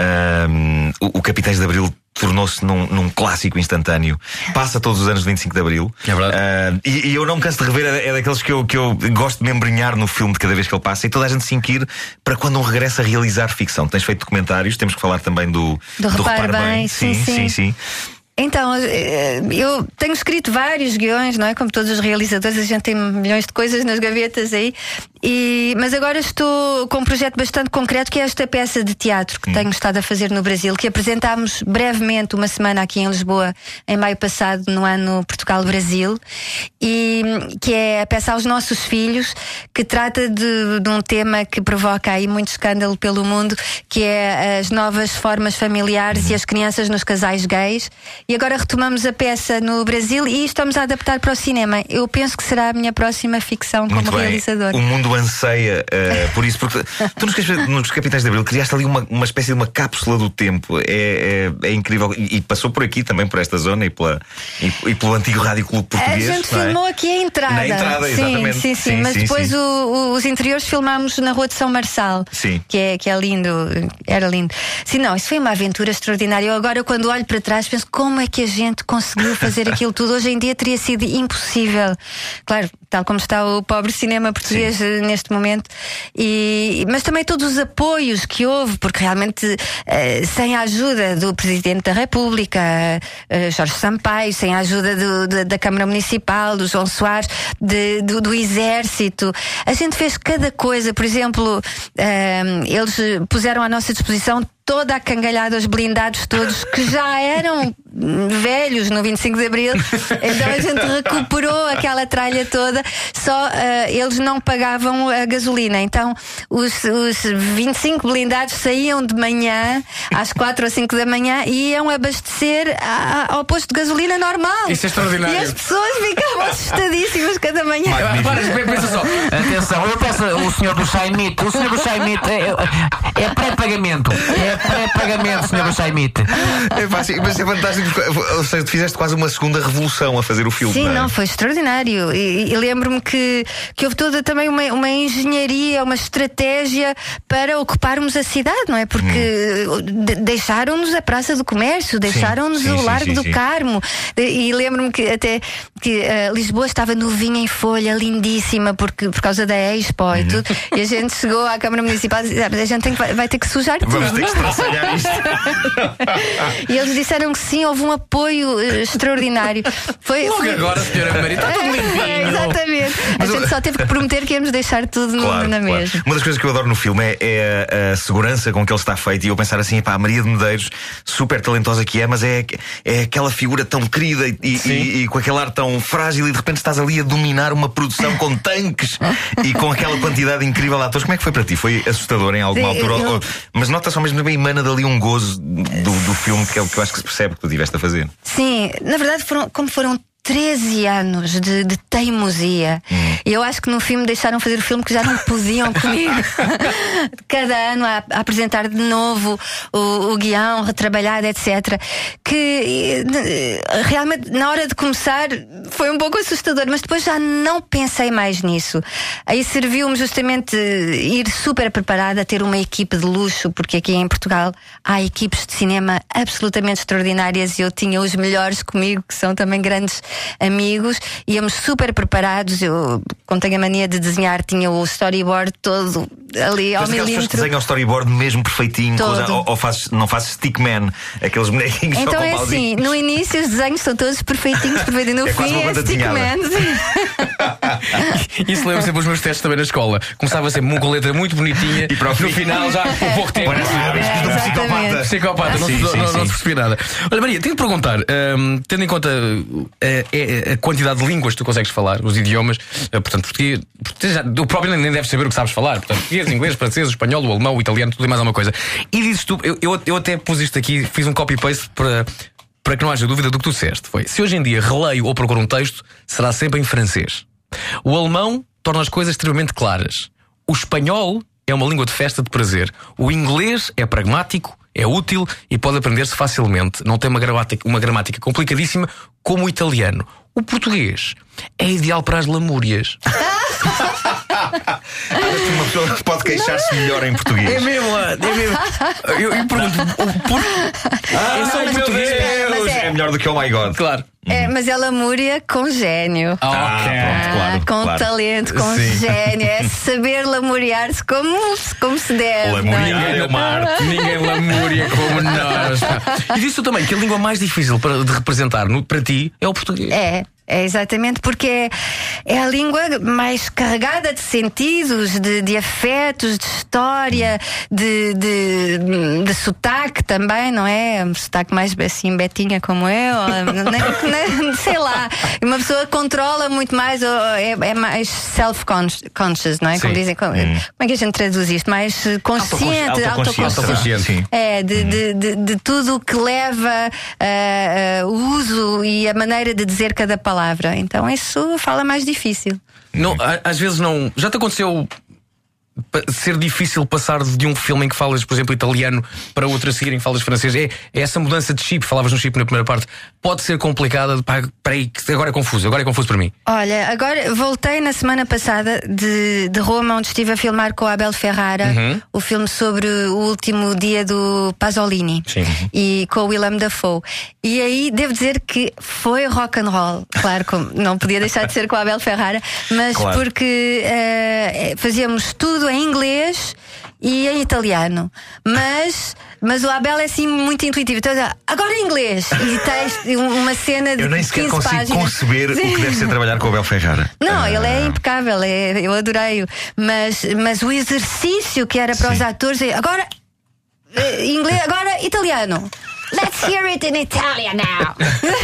um, o, o Capitães de Abril tornou-se num, num clássico instantâneo. Passa todos os anos de vinte e cinco de Abril. É verdade. Uh, e, e eu não me canso de rever, é, é daqueles que eu, que eu gosto de me embrenhar no filme de cada vez que ele passa. E toda a gente se inquire para quando um regressa a realizar ficção. Tens feito documentários, temos que falar também do, do, do Repare Bem. Bem. Sim, sim, sim. sim. Então, eu tenho escrito vários guiões, não é? Como todos os realizadores, a gente tem milhões de coisas nas gavetas aí. E, mas agora estou com um projeto bastante concreto, que é esta peça de teatro que hum. tenho estado a fazer no Brasil, que apresentámos brevemente uma semana aqui em Lisboa, em maio passado, no ano Portugal-Brasil, e que é a peça Aos Nossos Filhos, que trata de, de um tema que provoca aí muito escândalo pelo mundo, que é as novas formas familiares hum. e as crianças nos casais gays. E agora retomamos a peça no Brasil e estamos a adaptar para o cinema. Eu penso que será a minha próxima ficção como Muito realizador. Bem. O mundo anseia uh, por isso, porque tu nos, nos Capitães de Abril criaste ali uma, uma espécie de uma cápsula do tempo. É, é, é incrível. E, e passou por aqui também, por esta zona e, pela, e, e pelo antigo Rádio Clube Português. A gente não é? filmou aqui a entrada. Na entrada, sim, exatamente. Sim, sim, sim. Mas sim, depois sim. O, o, os interiores filmámos na Rua de São Marçal. Sim. Que é, que é lindo. Era lindo. Sim, não, isso foi uma aventura extraordinária. Eu agora, quando olho para trás, penso como é que a gente conseguiu fazer aquilo tudo. Hoje em dia teria sido impossível. Claro, tal como está o pobre cinema português Sim. neste momento. E, mas também todos os apoios que houve, porque realmente uh, sem a ajuda do Presidente da República, uh, Jorge Sampaio, sem a ajuda do, de, da Câmara Municipal, do João Soares, de, do, do Exército, a gente fez cada coisa. Por exemplo, uh, eles puseram à nossa disposição toda a cangalhada, os blindados todos que já eram velhos no vinte e cinco de Abril. Então a gente recuperou aquela tralha toda. Só uh, eles não pagavam a gasolina. Então os, os vinte e cinco blindados saíam de manhã às quatro ou cinco da manhã e iam abastecer a, ao posto de gasolina normal. Isso é extraordinário. E as pessoas ficavam assustadíssimas cada manhã. Pensa só. Atenção, eu peço o senhor do Chaimite. O senhor do Chaimite é, é pré-pagamento. É pré-pagamento, senhor do Chaimite. É fácil, mas é fantástico. Ou seja, tu fizeste quase uma segunda revolução a fazer o filme. Sim, não, é? não, foi extraordinário. E, e lembro-me que, que houve toda também uma, uma engenharia, uma estratégia para ocuparmos a cidade, não é? Porque hum. de, deixaram-nos a Praça do Comércio, deixaram-nos sim, sim, o Largo sim, sim, do sim. Carmo. E lembro-me que até que uh, Lisboa estava novinha em folha, lindíssima, porque, por causa da Expo uhum. e tudo. E a gente chegou à Câmara Municipal e disse: ah, a gente tem que, vai ter que sujar tudo. Vamos ter que estraçalhar isto. E eles disseram que sim, houve um apoio uh, extraordinário. Foi, Logo foi... agora, senhora Maria, está tudo limpinho. É, exatamente. Mas a gente eu... só teve que prometer que íamos deixar tudo claro, na claro. mesma. Uma das coisas que eu adoro no filme é, é a, a segurança com que ele está feito. E eu pensar assim, pá, a Maria de Medeiros, super talentosa que é, mas é, é aquela figura tão querida e, e, e com aquele ar tão frágil, e de repente estás ali a dominar uma produção com tanques e com aquela quantidade incrível de atores. Como é que foi para ti? Foi assustador em alguma Sim, altura? eu... Mas nota-se ao mesmo tempo, emana dali um gozo do, do filme que é o que eu acho que se percebe que tu estiveste a fazer. Sim, na verdade, foram, como foram treze anos de, de teimosia. Hum. Eu acho que no filme deixaram fazer o filme que já não podiam comigo. Cada ano a, a apresentar de novo o, o guião, retrabalhado, etcétera. que realmente na hora de começar foi um pouco assustador, mas depois já não pensei mais nisso. Aí serviu-me justamente ir super preparada, ter uma equipe de luxo, porque aqui em Portugal há equipes de cinema absolutamente extraordinárias e eu tinha os melhores comigo, que são também grandes amigos. Íamos super preparados. Eu, como tenho a mania de desenhar, tinha o storyboard todo ali ao milímetro. Mas desenham o storyboard mesmo perfeitinho, coisa, ou, ou fazes, não fazes stickman, aqueles bonequinhos. Então é assim, no início os desenhos são todos perfeitinhos, perfeitinhos. No é fim é stickman. Isso lembra sempre os meus testes também na escola. Começava sempre com letra muito bonitinha e para o final já com pouco tempo. É, psicopata. Psicopata, não, sim, não, sim, não, sim. não se percebia nada. Olha, Maria, tenho de perguntar, hum, tendo em conta uh, a, a quantidade de línguas que tu consegues falar, os idiomas, uh, portanto, português, português já, o próprio nem deve saber o que sabes falar. Portanto, português, inglês, francês, espanhol, o alemão, o italiano, tudo e mais alguma coisa. E dizes tu, eu, eu, eu até pus isto aqui, fiz um copy-paste para. Para que não haja dúvida do que tu disseste. Foi: se hoje em dia releio ou procuro um texto, será sempre em francês. O alemão torna as coisas extremamente claras. O espanhol é uma língua de festa de prazer. O inglês é pragmático, é útil e pode aprender-se facilmente. Não tem uma gramática, uma gramática complicadíssima como o italiano. O português é ideal para as lamúrias. Uma pessoa que pode queixar-se melhor em português. É mesmo, é mesmo. Eu, eu pergunto, por... ah, eu sou meu português. Deus, é... é melhor do que oh my God. Claro. É, mas é lamúria com gênio. Ah, okay. ah, claro, com claro. talento, com Sim. gênio. É saber lamuriar-se como, como se deve. Lamuriar é uma arte. Ninguém lamúria como nós. E disse tu também que a língua mais difícil para, de representar no, para ti é o português. É. É exatamente porque é, é a língua mais carregada de sentidos, de, de afetos, de história, de, de, de sotaque também, não é? Um sotaque mais assim, betinha como eu, nem, nem, sei lá. Uma pessoa controla muito mais, é, é mais self-conscious, não é? Como Sim. dizem, como, hum. como é que a gente traduz isto? Mais consciente, autoconsciente. autoconsciente. É, de, de, de, de tudo o que leva uh, uh, o uso e a maneira de dizer cada palavra. Palavra. Então isso fala mais difícil. Não, às vezes não. Já te aconteceu ser difícil passar de um filme em que falas, por exemplo, italiano para outro a seguir em que falas francês? É, é essa mudança de chip, falavas no chip na primeira parte, pode ser complicada. Pá, peraí, agora é confuso, agora é confuso para mim. Olha, agora voltei na semana passada de, de Roma, onde estive a filmar com a Abel Ferrara, uhum. o filme sobre o último dia do Pasolini. Sim. E com o Willem Dafoe. E aí devo dizer que foi rock and roll. Claro, como não podia deixar de ser com a Abel Ferrara, mas claro. porque uh, fazíamos tudo em inglês e em italiano, mas, mas o Abel é assim muito intuitivo. Então, agora em inglês e tens uma cena de eu nem sequer consigo páginas. conceber o que deve ser trabalhar com o Abel Ferrara. Não, ah. ele é impecável, é, eu adorei-o, mas, mas o exercício que era para Sim. os atores é agora inglês, agora italiano. Let's hear it in Italian now.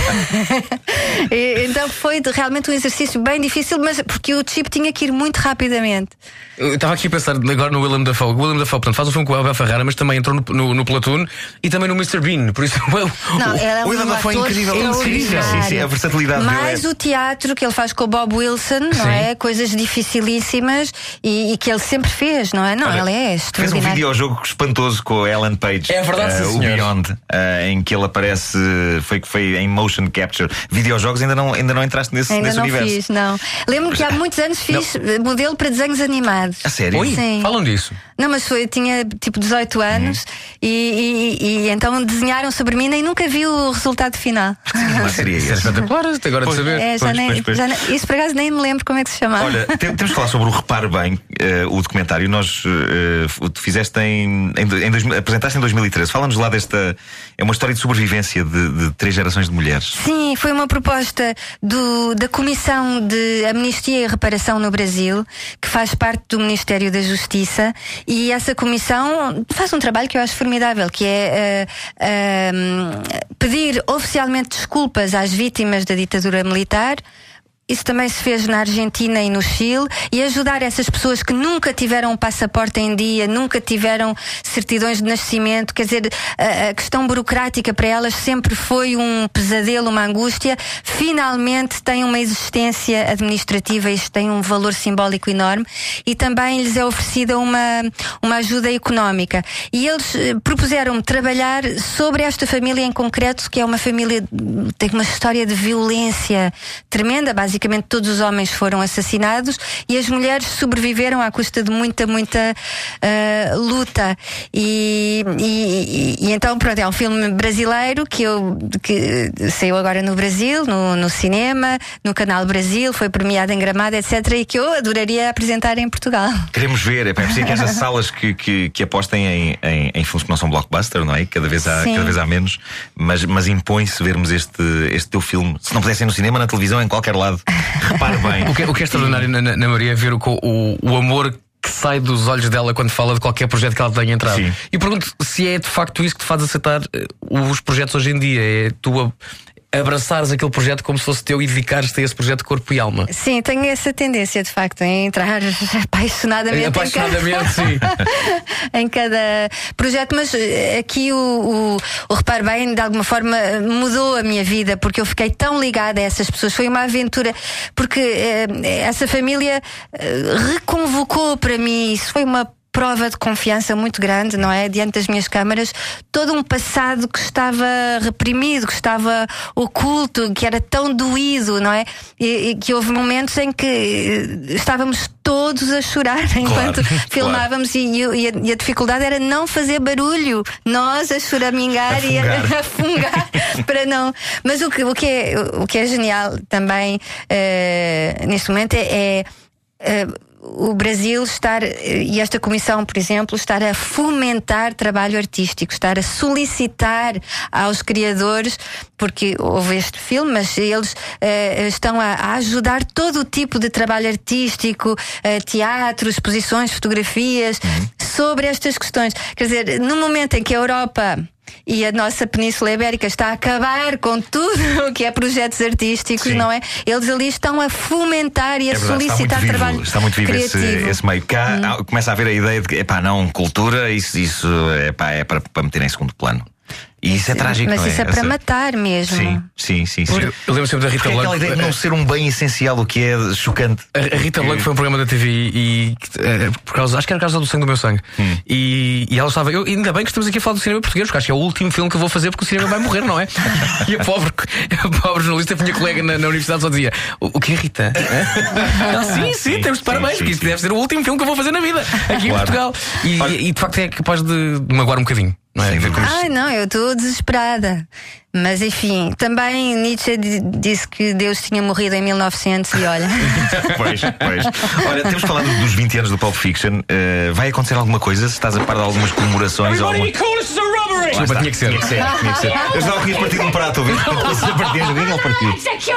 e, então foi realmente um exercício bem difícil, mas porque o chip tinha que ir muito rapidamente. Eu estava aqui a pensar agora no Willem Dafoe. O Willem Dafoe, portanto, faz um filme com o Abel Ferrara, mas também entrou no, no, no Platoon e também no mister Bean. Por isso, não, é o Willem Dafoe é incrível. É incrível. Sim, sim, a versatilidade mais dele é... o teatro que ele faz com o Bob Wilson, não sim. é? Coisas dificilíssimas e, e que ele sempre fez, não é? Não, Olha, ele é extraordinário. Fez um videojogo espantoso com a Ellen Page. É verdade, uh, sim, o Beyond, uh, em que ele aparece, foi, foi em motion capture. Videojogos ainda não, ainda não entraste nesse, ainda nesse não universo. Fiz, não. Lembro que há muitos anos fiz não. modelo para desenhos animados. A sério? Oi? Sim. Falam disso. Não, mas foi, eu tinha tipo dezoito anos uhum. e, e, e então desenharam sobre mim e nunca vi o resultado final. Mas seria isso. É espetacular, agora de saber. É, já pois, nem, pois, pois. Já nem, isso por acaso nem me lembro como é que se chamava. Olha, tem, temos que falar sobre o Repare Bem, uh, o documentário. Nós uh, fizeste em, em, em dois, apresentaste em dois mil e treze. Fala-nos lá desta. É uma história de sobrevivência de, de três gerações de mulheres. Sim, foi uma proposta do, da Comissão de Amnistia e Reparação no Brasil, que faz parte do Ministério da Justiça, e essa comissão faz um trabalho que eu acho formidável, que é uh, uh, pedir oficialmente desculpas às vítimas da ditadura militar Isso também se fez na Argentina e no Chile, e ajudar essas pessoas que nunca tiveram um passaporte em dia, nunca tiveram certidões de nascimento, quer dizer, a, a questão burocrática para elas sempre foi um pesadelo, uma angústia. Finalmente tem uma existência administrativa, isto tem um valor simbólico enorme, e também lhes é oferecida uma, uma ajuda económica. E eles eh, propuseram-me trabalhar sobre esta família em concreto, que é uma família que tem uma história de violência tremenda. Basicamente todos os homens foram assassinados e as mulheres sobreviveram à custa de muita, muita uh, luta. E, e, e, e então, pronto, é um filme brasileiro que, eu, que saiu agora no Brasil, no, no cinema, no Canal Brasil, foi premiado em Gramado, etcétera, e que eu adoraria apresentar em Portugal. Queremos ver, é preciso que haja salas que, que, que apostem em, em, em filmes que não são blockbuster, não é? Cada vez há, cada vez há menos, mas, mas impõe-se vermos este, este teu filme. Se não pudessem no cinema, na televisão, em qualquer lado. Repare bem. O que, o que é extraordinário na, na Maria é ver o, o, o amor que sai dos olhos dela quando fala de qualquer projeto que ela tenha entrado. Sim. E pergunto se é de facto isso que te faz aceitar os projetos hoje em dia. É tu abraçares aquele projeto como se fosse teu e dedicares-te a esse projeto de corpo e alma. Sim, tenho essa tendência de facto em entrar apaixonadamente, apaixonadamente em cada... sim. em cada projeto, mas aqui o, o, o Repare Bem de alguma forma mudou a minha vida, porque eu fiquei tão ligada a essas pessoas. Foi uma aventura, porque eh, essa família eh, reconvocou para mim, isso foi uma prova de confiança muito grande, não é? Diante das minhas câmaras, todo um passado que estava reprimido, que estava oculto, que era tão doído, não é? E, e que houve momentos em que estávamos todos a chorar enquanto claro, filmávamos, claro. E, e, a, e a dificuldade era não fazer barulho, nós a choramingar afungar. e a afungar para não. Mas o que, o que, é, o que é genial também uh, neste momento é, é uh, o Brasil estar, e esta comissão, por exemplo, estar a fomentar trabalho artístico, estar a solicitar aos criadores, porque houve este filme, mas eles uh, estão a, a ajudar todo o tipo de trabalho artístico, uh, teatro, exposições, fotografias, uhum. sobre estas questões. Quer dizer, no momento em que a Europa e a nossa Península Ibérica está a acabar com tudo o que é projetos artísticos, sim. não é? Eles ali estão a fomentar e a é verdade, solicitar está trabalho Está muito vivo esse, esse meio. Cá hum. começa a haver a ideia de que, epá, não, cultura, isso, isso epá, é para, para meter em segundo plano. E isso é trágico, mas não é? isso é para matar mesmo. Sim, sim, sim, sim. Eu, eu lembro sempre da Rita Blanco. Aquela ideia de não ser um bem essencial, o que é chocante. A, a Rita Blanco foi um programa da T V e, e por causa, acho que era por causa do Sangue do Meu Sangue. Hum. E, e ela estava, eu, ainda bem que estamos aqui a falar do cinema português, porque acho que é o último filme que eu vou fazer porque o cinema vai morrer, não é? E a pobre, a pobre jornalista, a minha colega na, na universidade, só dizia: O, o que é Rita? Ela, sim, sim, sim, temos de parabéns, sim, porque isto deve ser o último filme que eu vou fazer na vida aqui claro. em Portugal. E, e, e de facto é capaz de, de magoar um bocadinho. Não é? Ai, não, eu estou desesperada. Mas enfim, também Nietzsche disse que Deus tinha morrido em mil e novecentos e olha. Pois, pois. Olha, temos falado dos vinte anos do Pulp Fiction. Uh, vai acontecer alguma coisa? Se estás a par de algumas comemorações? Alguma... Desculpa, tinha que ser. Tinha que ser, tinha que ser. Eu estava aqui a partir de um prato, ouvi? Vocês a partir de um partiu.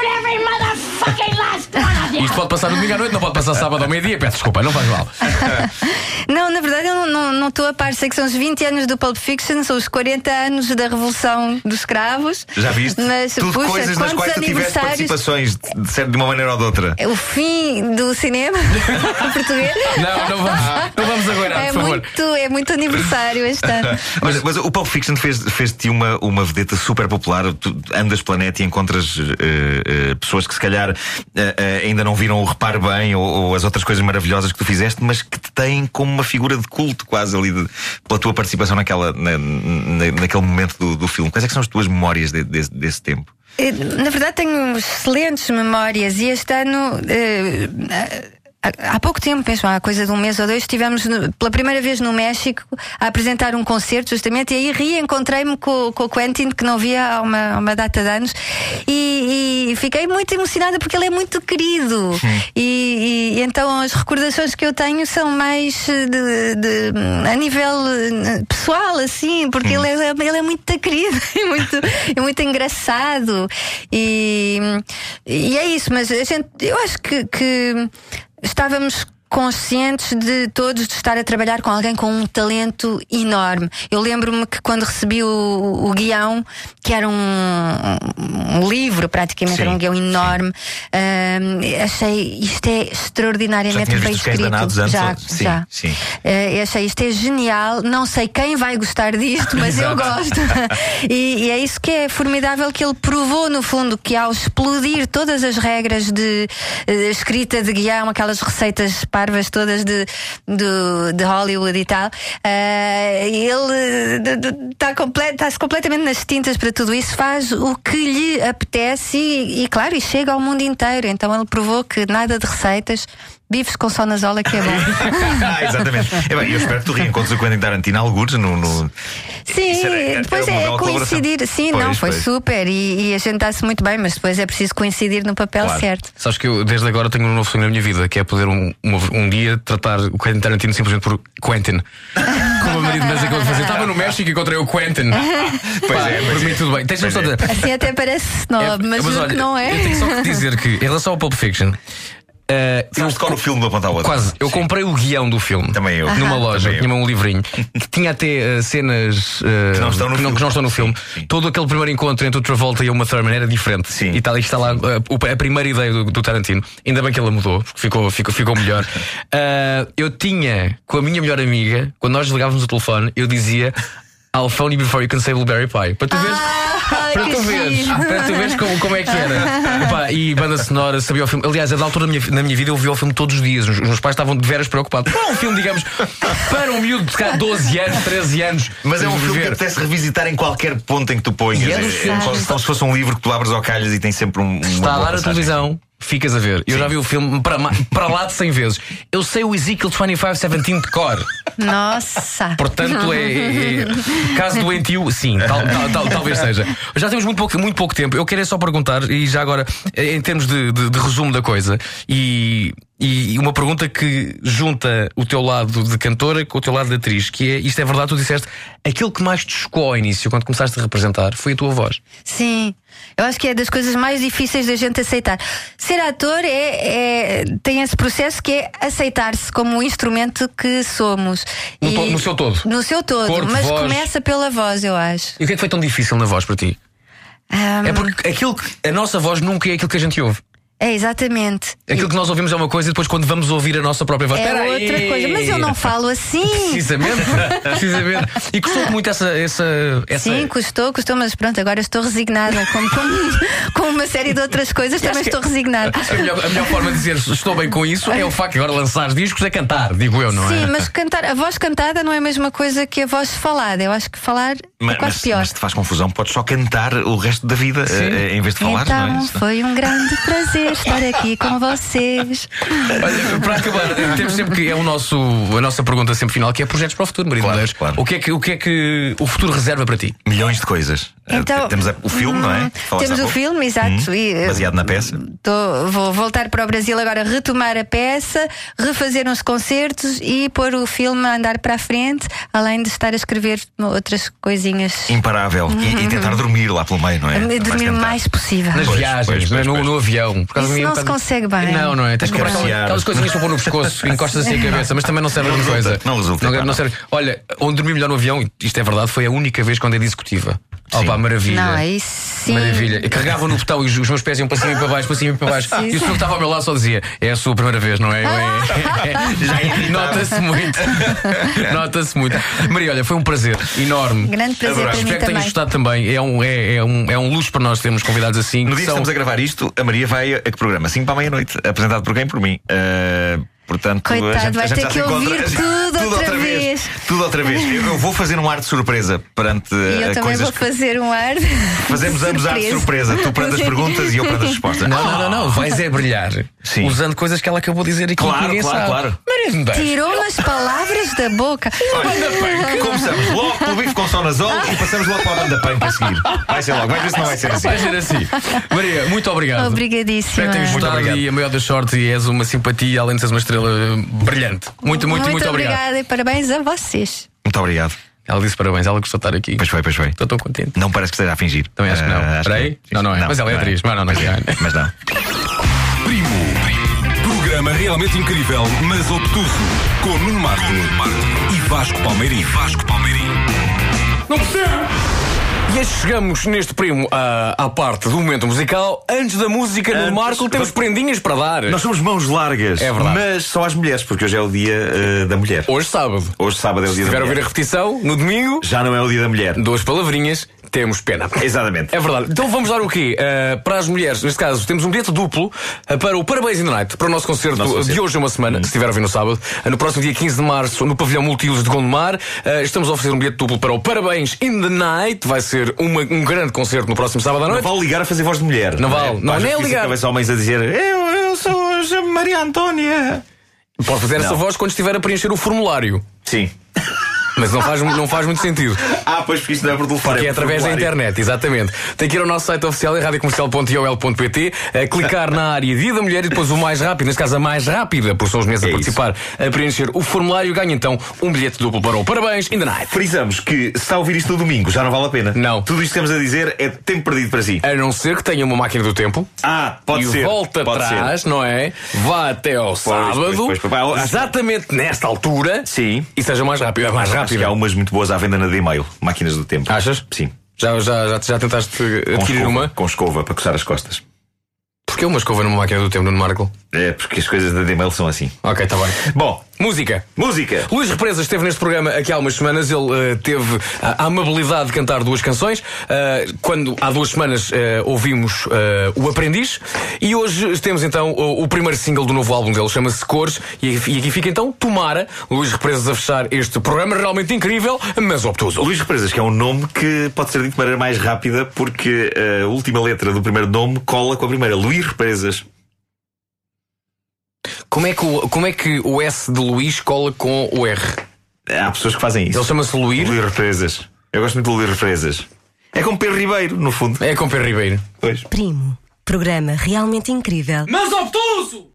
Isto pode passar no domingo à noite, não pode passar sábado ao meio-dia. Peço desculpa, não faz mal. Não, na verdade eu não estou a par. Sei que são os vinte anos do Pulp Fiction, são os quarenta anos da Revolução dos Escravos. Já viste? Mas, tudo puxa, coisas nas quais tu tiveste participações de, de uma maneira ou de outra. O fim do cinema português. Não, não vamos, não vamos agora, é por favor. Muito, é muito aniversário este ano. Mas, mas o Pulp Fiction fez, fez-te uma, uma vedeta super popular. Tu andas pela net e encontras uh, uh, pessoas que se calhar uh, uh, ainda não viram o Repare Bem ou, ou as outras coisas maravilhosas que tu fizeste, mas que te têm como uma figura de culto quase ali de, pela tua participação naquela, na, na, naquele momento do, do filme. Quais é que são as tuas memórias de, de, desse tempo? Na verdade tenho excelentes memórias e este ano uh, há pouco tempo, mesmo há coisa de um mês ou dois, estivemos no, pela primeira vez no México a apresentar um concerto justamente, e aí reencontrei-me com, com o Quentin, que não via há uma, uma data de anos, e, e fiquei muito emocionada porque ele é muito querido. e, e então as recordações que eu tenho são mais de, de, a nível pessoal, assim, porque ele é, ele é muito querido e muito, é muito engraçado, e, e é isso. Mas a gente, eu acho que, que estávamos conscientes de todos de estar a trabalhar com alguém com um talento enorme. Eu lembro-me que quando recebi o, o guião, que era um, um livro, praticamente, Sim, era um guião enorme. Uh, achei isto é extraordinariamente já bem escrito. Antes, já, sim, já. Sim. Uh, achei isto é genial. Não sei quem vai gostar disto, mas eu gosto. e, e é isso que é formidável, que ele provou, no fundo, que ao explodir todas as regras de uh, escrita de guião, aquelas receitas parvas todas de, de, de Hollywood e tal, uh, ele está complet, tá-se completamente nas tintas para tudo isso, faz o que lhe apetece e, e claro, e chega ao mundo inteiro. Então ele provou que nada de receitas, bifes com sonazola, que é bom. Exatamente. É bem, eu espero que tu reencontres o Quentin Tarantino algures no, no... Sim, era, depois era é coincidir. Sim, pois, não, foi pois. super e, e a gente está-se muito bem, mas depois é preciso coincidir no papel claro. certo. Sabes que eu desde agora tenho um novo sonho na minha vida, que é poder um, um, um dia tratar o Quentin Tarantino simplesmente por Quentin. Como a marido de mesa que eu fazia. Estava no México e encontrei o Quentin. Pois Pá, é, por mim tudo bem. Tens é. só de... Assim até parece snob, é, mas, mas olha, que não é. Eu tenho só que dizer que, em relação ao Pulp Fiction, Uh, eu de cor o filme do ponta ao outro. Quase. Eu Sim. comprei o guião do filme. Também eu. Numa loja. Tinha um livrinho que tinha até uh, cenas uh, que, não estão no que, não, que não estão no sim, filme. Sim. Todo aquele primeiro encontro entre o Travolta e o Uma Thurman era diferente. Sim. E tal, está lá uh, a primeira ideia do, do Tarantino. Ainda bem que ela mudou, porque ficou, ficou, ficou melhor. Uh, eu tinha com a minha melhor amiga, quando nós desligávamos o telefone, eu dizia: I'll phone you before you can say blueberry pie. Para tu veres. Ah, para tu veres, para tu veres como, como é que era. Epá, e banda sonora, sabia o filme. Aliás, a da altura da minha, na minha vida eu vi o filme todos os dias. Os meus pais estavam de veras preocupados. Não é um filme, digamos, para um miúdo de doze anos, treze anos. Mas é um filme que apetece revisitar em qualquer ponto em que tu ponhas. É, é, é, como se fosse um livro que tu abres ao calhas e tem sempre um. Está a dar a televisão. Ficas a ver. Eu Sim. já vi o filme para, para lá de cem vezes. Eu sei o Ezekiel vinte e cinco dezessete de cor. Nossa. Portanto, é, é, é caso doentio, sim, tal, tal, tal, talvez seja. Já temos muito pouco, muito pouco tempo. Eu quero é só perguntar, e já agora, em termos de, de, de resumo da coisa, e, e uma pergunta que junta o teu lado de cantora com o teu lado de atriz, que é, isto é verdade, tu disseste, aquilo que mais te chocou ao início, quando começaste a representar, foi a tua voz. Sim. Eu acho que é das coisas mais difíceis da gente aceitar. Ser ator é, é, tem esse processo que é aceitar-se como o instrumento que somos. No, e, to, no seu todo. No seu todo, Corpo, mas voz. Começa pela voz, eu acho. E o que é que foi tão difícil na voz para ti? Um... É porque aquilo que, a nossa voz nunca é aquilo que a gente ouve. É, exatamente. Aquilo que nós ouvimos é uma coisa e depois quando vamos ouvir a nossa própria voz é outra aí. coisa, mas eu não falo assim. Precisamente, precisamente. E custou muito essa, essa, essa... Sim, custou, custou, mas pronto, agora estou resignada. Como, como, com uma série de outras coisas, também estou resignada. A melhor, a melhor forma de dizer estou bem com isso é o facto de agora lançar discos é cantar, digo eu, não é? Sim, mas cantar, a voz cantada não é a mesma coisa que a voz falada. Eu acho que falar mas, é quase mas, pior. Mas se te faz confusão, podes só cantar o resto da vida uh, em vez de falar, então, não é? Foi um grande prazer estar aqui com vocês. Olha, para acabar, temos sempre que é o nosso, a nossa pergunta sempre final, que é projetos para o futuro, Maria claro, claro. O que é que o que é que o futuro reserva para ti? Milhões de coisas. Então, temos o filme, hum, não é? Falaste temos o filme, exato. Hum, e, baseado na peça. Tô, vou voltar para o Brasil agora, retomar a peça, refazer uns concertos e pôr o filme a andar para a frente, além de estar a escrever outras coisinhas. Imparável. Uhum. E, e tentar dormir lá pelo meio, não é? Dormir o mais possível. Nas pois, viagens, pois, pois, no, pois. no avião. Por causa Isso não um se bocado... consegue bem. Não, não é? Tens que comprar aquelas, aquelas coisinhas para pôr no pescoço, encostas assim a cabeça, mas também não serve não de coisa. Não resulta. Não, não serve. Olha, onde dormi melhor no avião, isto é verdade, foi a única vez quando é executiva. Oh pá, maravilha. Não, isso sim. Maravilha. Eu carregava no botão e os, os meus pés iam para cima e para baixo, para cima e para baixo. Sim, e o senhor que estava ao meu lado só dizia: é a sua primeira vez, não é? é. Já é. Nota-se muito. Nota-se muito. Maria, olha, foi um prazer enorme. Grande prazer. Para Espero mim que tenhas gostado também. É um, é, é, um, é um luxo para nós termos convidados assim. No dia que são... estamos a gravar isto, a Maria vai a que programa? cinco para a meia-noite. Apresentado por quem? Por mim. Uh... Portanto, coitado, a gente, vais a gente ter que ouvir encontra, tudo, tudo outra vez. vez. Tudo outra vez. Eu, eu vou fazer um ar de surpresa perante e eu uh, também coisas vou fazer um ar de Fazemos ambos ar de surpresa. Tu perante as perguntas e eu perante as respostas. Não, não, não, não. Vais é brilhar. Sim. Usando coisas que ela acabou de dizer aqui. Claro, que ninguém claro, sabe. claro. Tirou as palavras da boca. Banda punk. Começamos logo pelo bife com sonazol e passamos logo para a banda punk a seguir. Vai ser logo. Vai ver se não vai ser assim. Vai ser assim. Maria, muito obrigado. Obrigadíssima. Espero que tenhas gostado e a maior das sortes e és uma simpatia, além de seres uma estrela brilhante. Muito, muito, muito, muito obrigado. Obrigada e parabéns a vocês. Muito obrigado. Ela disse parabéns, ela gostou de estar aqui. Pois foi, pois foi. Estou tão contente. Não parece que esteja a fingir. Também acho que não. Uh, Espera aí. Não, não é. Não, mas ela é atriz. Mas não, não é. Mas não. Primo. Programa realmente incrível, mas obtuso. Com Nuno Marco e Vasco Palmeirim. Vasco Palmeirim. Não percebo! E assim chegamos neste primo à, à parte do momento musical. Antes da música no Antes, Marco, temos prendinhas para dar. Nós somos mãos largas. É verdade. Mas só às mulheres, porque hoje é o dia uh, da mulher. Hoje sábado. Hoje sábado é o dia Se da mulher. tiver a ouvir a repetição, no domingo, já não é o dia da mulher. Duas palavrinhas, temos pena. Exatamente. É verdade. Então vamos dar o quê? Uh, para as mulheres, neste caso, temos um bilhete duplo uh, para o Parabéns in the Night, para o nosso concerto, nosso concerto. de hoje a uma semana, hum. se estiver a ouvir no sábado. Uh, no próximo dia quinze de março, no pavilhão Multiusos de Gondomar. Uh, estamos a oferecer um bilhete duplo para o Parabéns in the Night. Vai ser uma, um grande concerto no próximo sábado à noite. Não vale ligar a fazer voz de mulher. Não, não vale. É? Não, nem é ligar. Talvez homens a dizer eu, eu sou a Maria Antónia. Pode fazer não. essa voz quando estiver a preencher o formulário. Sim. Mas não faz, não faz muito sentido. Ah, pois porque isso não é por telefone. Porque é, é através formulário. da internet, exatamente. Tem que ir ao nosso site oficial em rádio comercial ponto i o l ponto p t, a clicar na área Dia da Mulher e depois o mais rápido, neste caso a mais rápida, porque são os meses a é participar, isso. a preencher o formulário e ganha então um bilhete duplo para o Parabéns in the Night. Frisamos que se está a ouvir isto no domingo já não vale a pena. Não. Tudo isto que estamos a dizer é tempo perdido para si. A não ser que tenha uma máquina do tempo. Ah, pode e ser. E volta pode atrás, ser. não é? Vá até ao pois, sábado, pois, pois, pois. exatamente nesta altura. Sim. E seja mais rápido. É mais rápido. Acho que há umas muito boas à venda na D-Mail, máquinas do tempo. Achas? Sim. Já, já, já, já tentaste com adquirir escova, uma? Com escova, para coçar as costas. Porquê uma escova numa máquina do tempo, Nuno Marco? É porque as coisas da D-Mail são assim. Ok, está bem. Bom, música. Música. Luís Represas esteve neste programa aqui há umas semanas. Ele uh, teve a, a amabilidade de cantar duas canções. Uh, quando há duas semanas uh, ouvimos uh, O Aprendiz. E hoje temos então o, o primeiro single do novo álbum dele, chama-se Cores. E, e aqui fica então Tomara. Luís Represas a fechar este programa realmente incrível, mas obtuso. Luís Represas, que é um nome que pode ser dito de maneira mais rápida, porque a última letra do primeiro nome cola com a primeira. Luís Represas. Como é, que o, como é que o S de Luís cola com o R? Há pessoas que fazem isso. Ele chama-se Luís. Luís Represas. Eu gosto muito de Luís Represas. É com Pedro Ribeiro, no fundo. É com Pedro Ribeiro. Pois. Primo. Programa realmente incrível. Mas obtuso!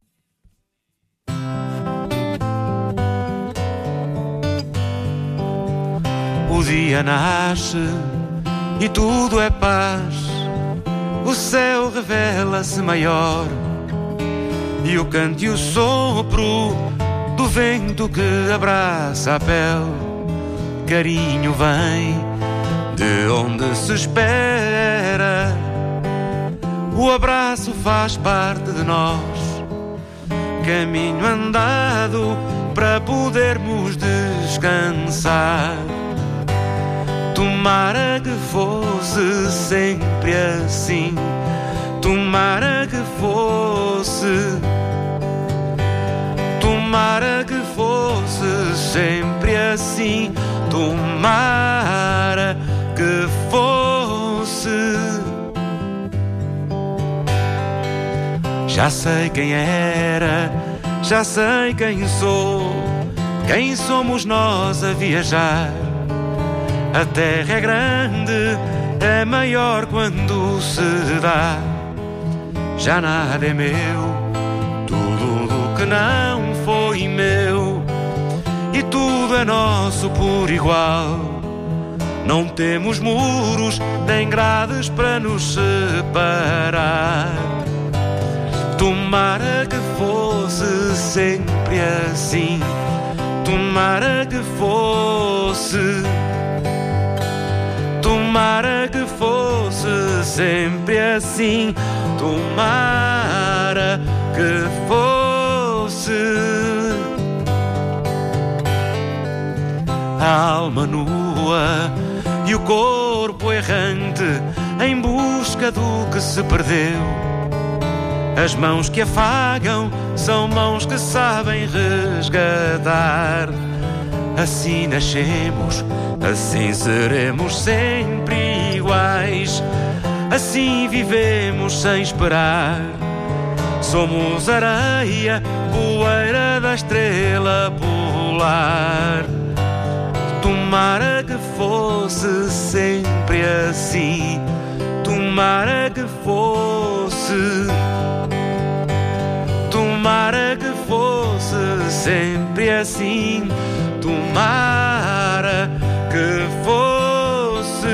O dia nasce e tudo é paz. O céu revela-se maior e o canto e o sopro do vento que abraça a pele. Carinho vem de onde se espera. O abraço faz parte de nós. Caminho andado para podermos descansar. Tomara que fosse sempre assim. Tomara que fosse. Tomara que fosse sempre assim. Tomara que fosse. Já sei quem era, já sei quem sou. Quem somos nós a viajar? A terra é grande, é maior quando se dá. Já nada é meu, tudo do que não foi meu. E tudo é nosso por igual. Não temos muros nem grades para nos separar. Tomara que fosse sempre assim. Tomara que fosse. Tomara que fosse sempre assim. Tomara que fosse. A alma nua e o corpo errante em busca do que se perdeu. As mãos que afagam são mãos que sabem resgatar. Assim nascemos, assim seremos sempre iguais. Assim vivemos sem esperar. Somos areia, poeira da estrela polar. Tomara que fosse sempre assim. Tomara que fosse. Tomara que fosse sempre assim. Tomara que fosse.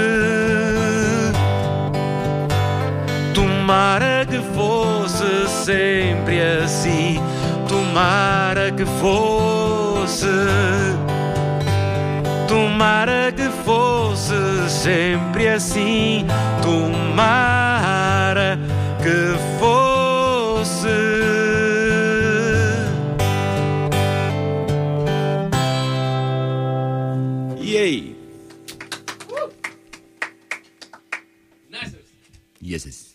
Tomara que fosse sempre assim. Tomara que fosse. Tomara que fosse sempre assim. Tomara que fosse. E aí? Yes.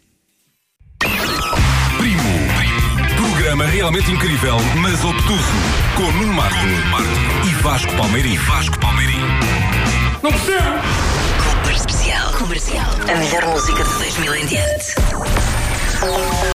Primo. Programa realmente incrível, mas obtuso. Com Nuno Marco e Vasco Palmeirim. Vasco Palmeirim. Não percebo! Comercial. Comercial. A melhor música de dois mil em diante.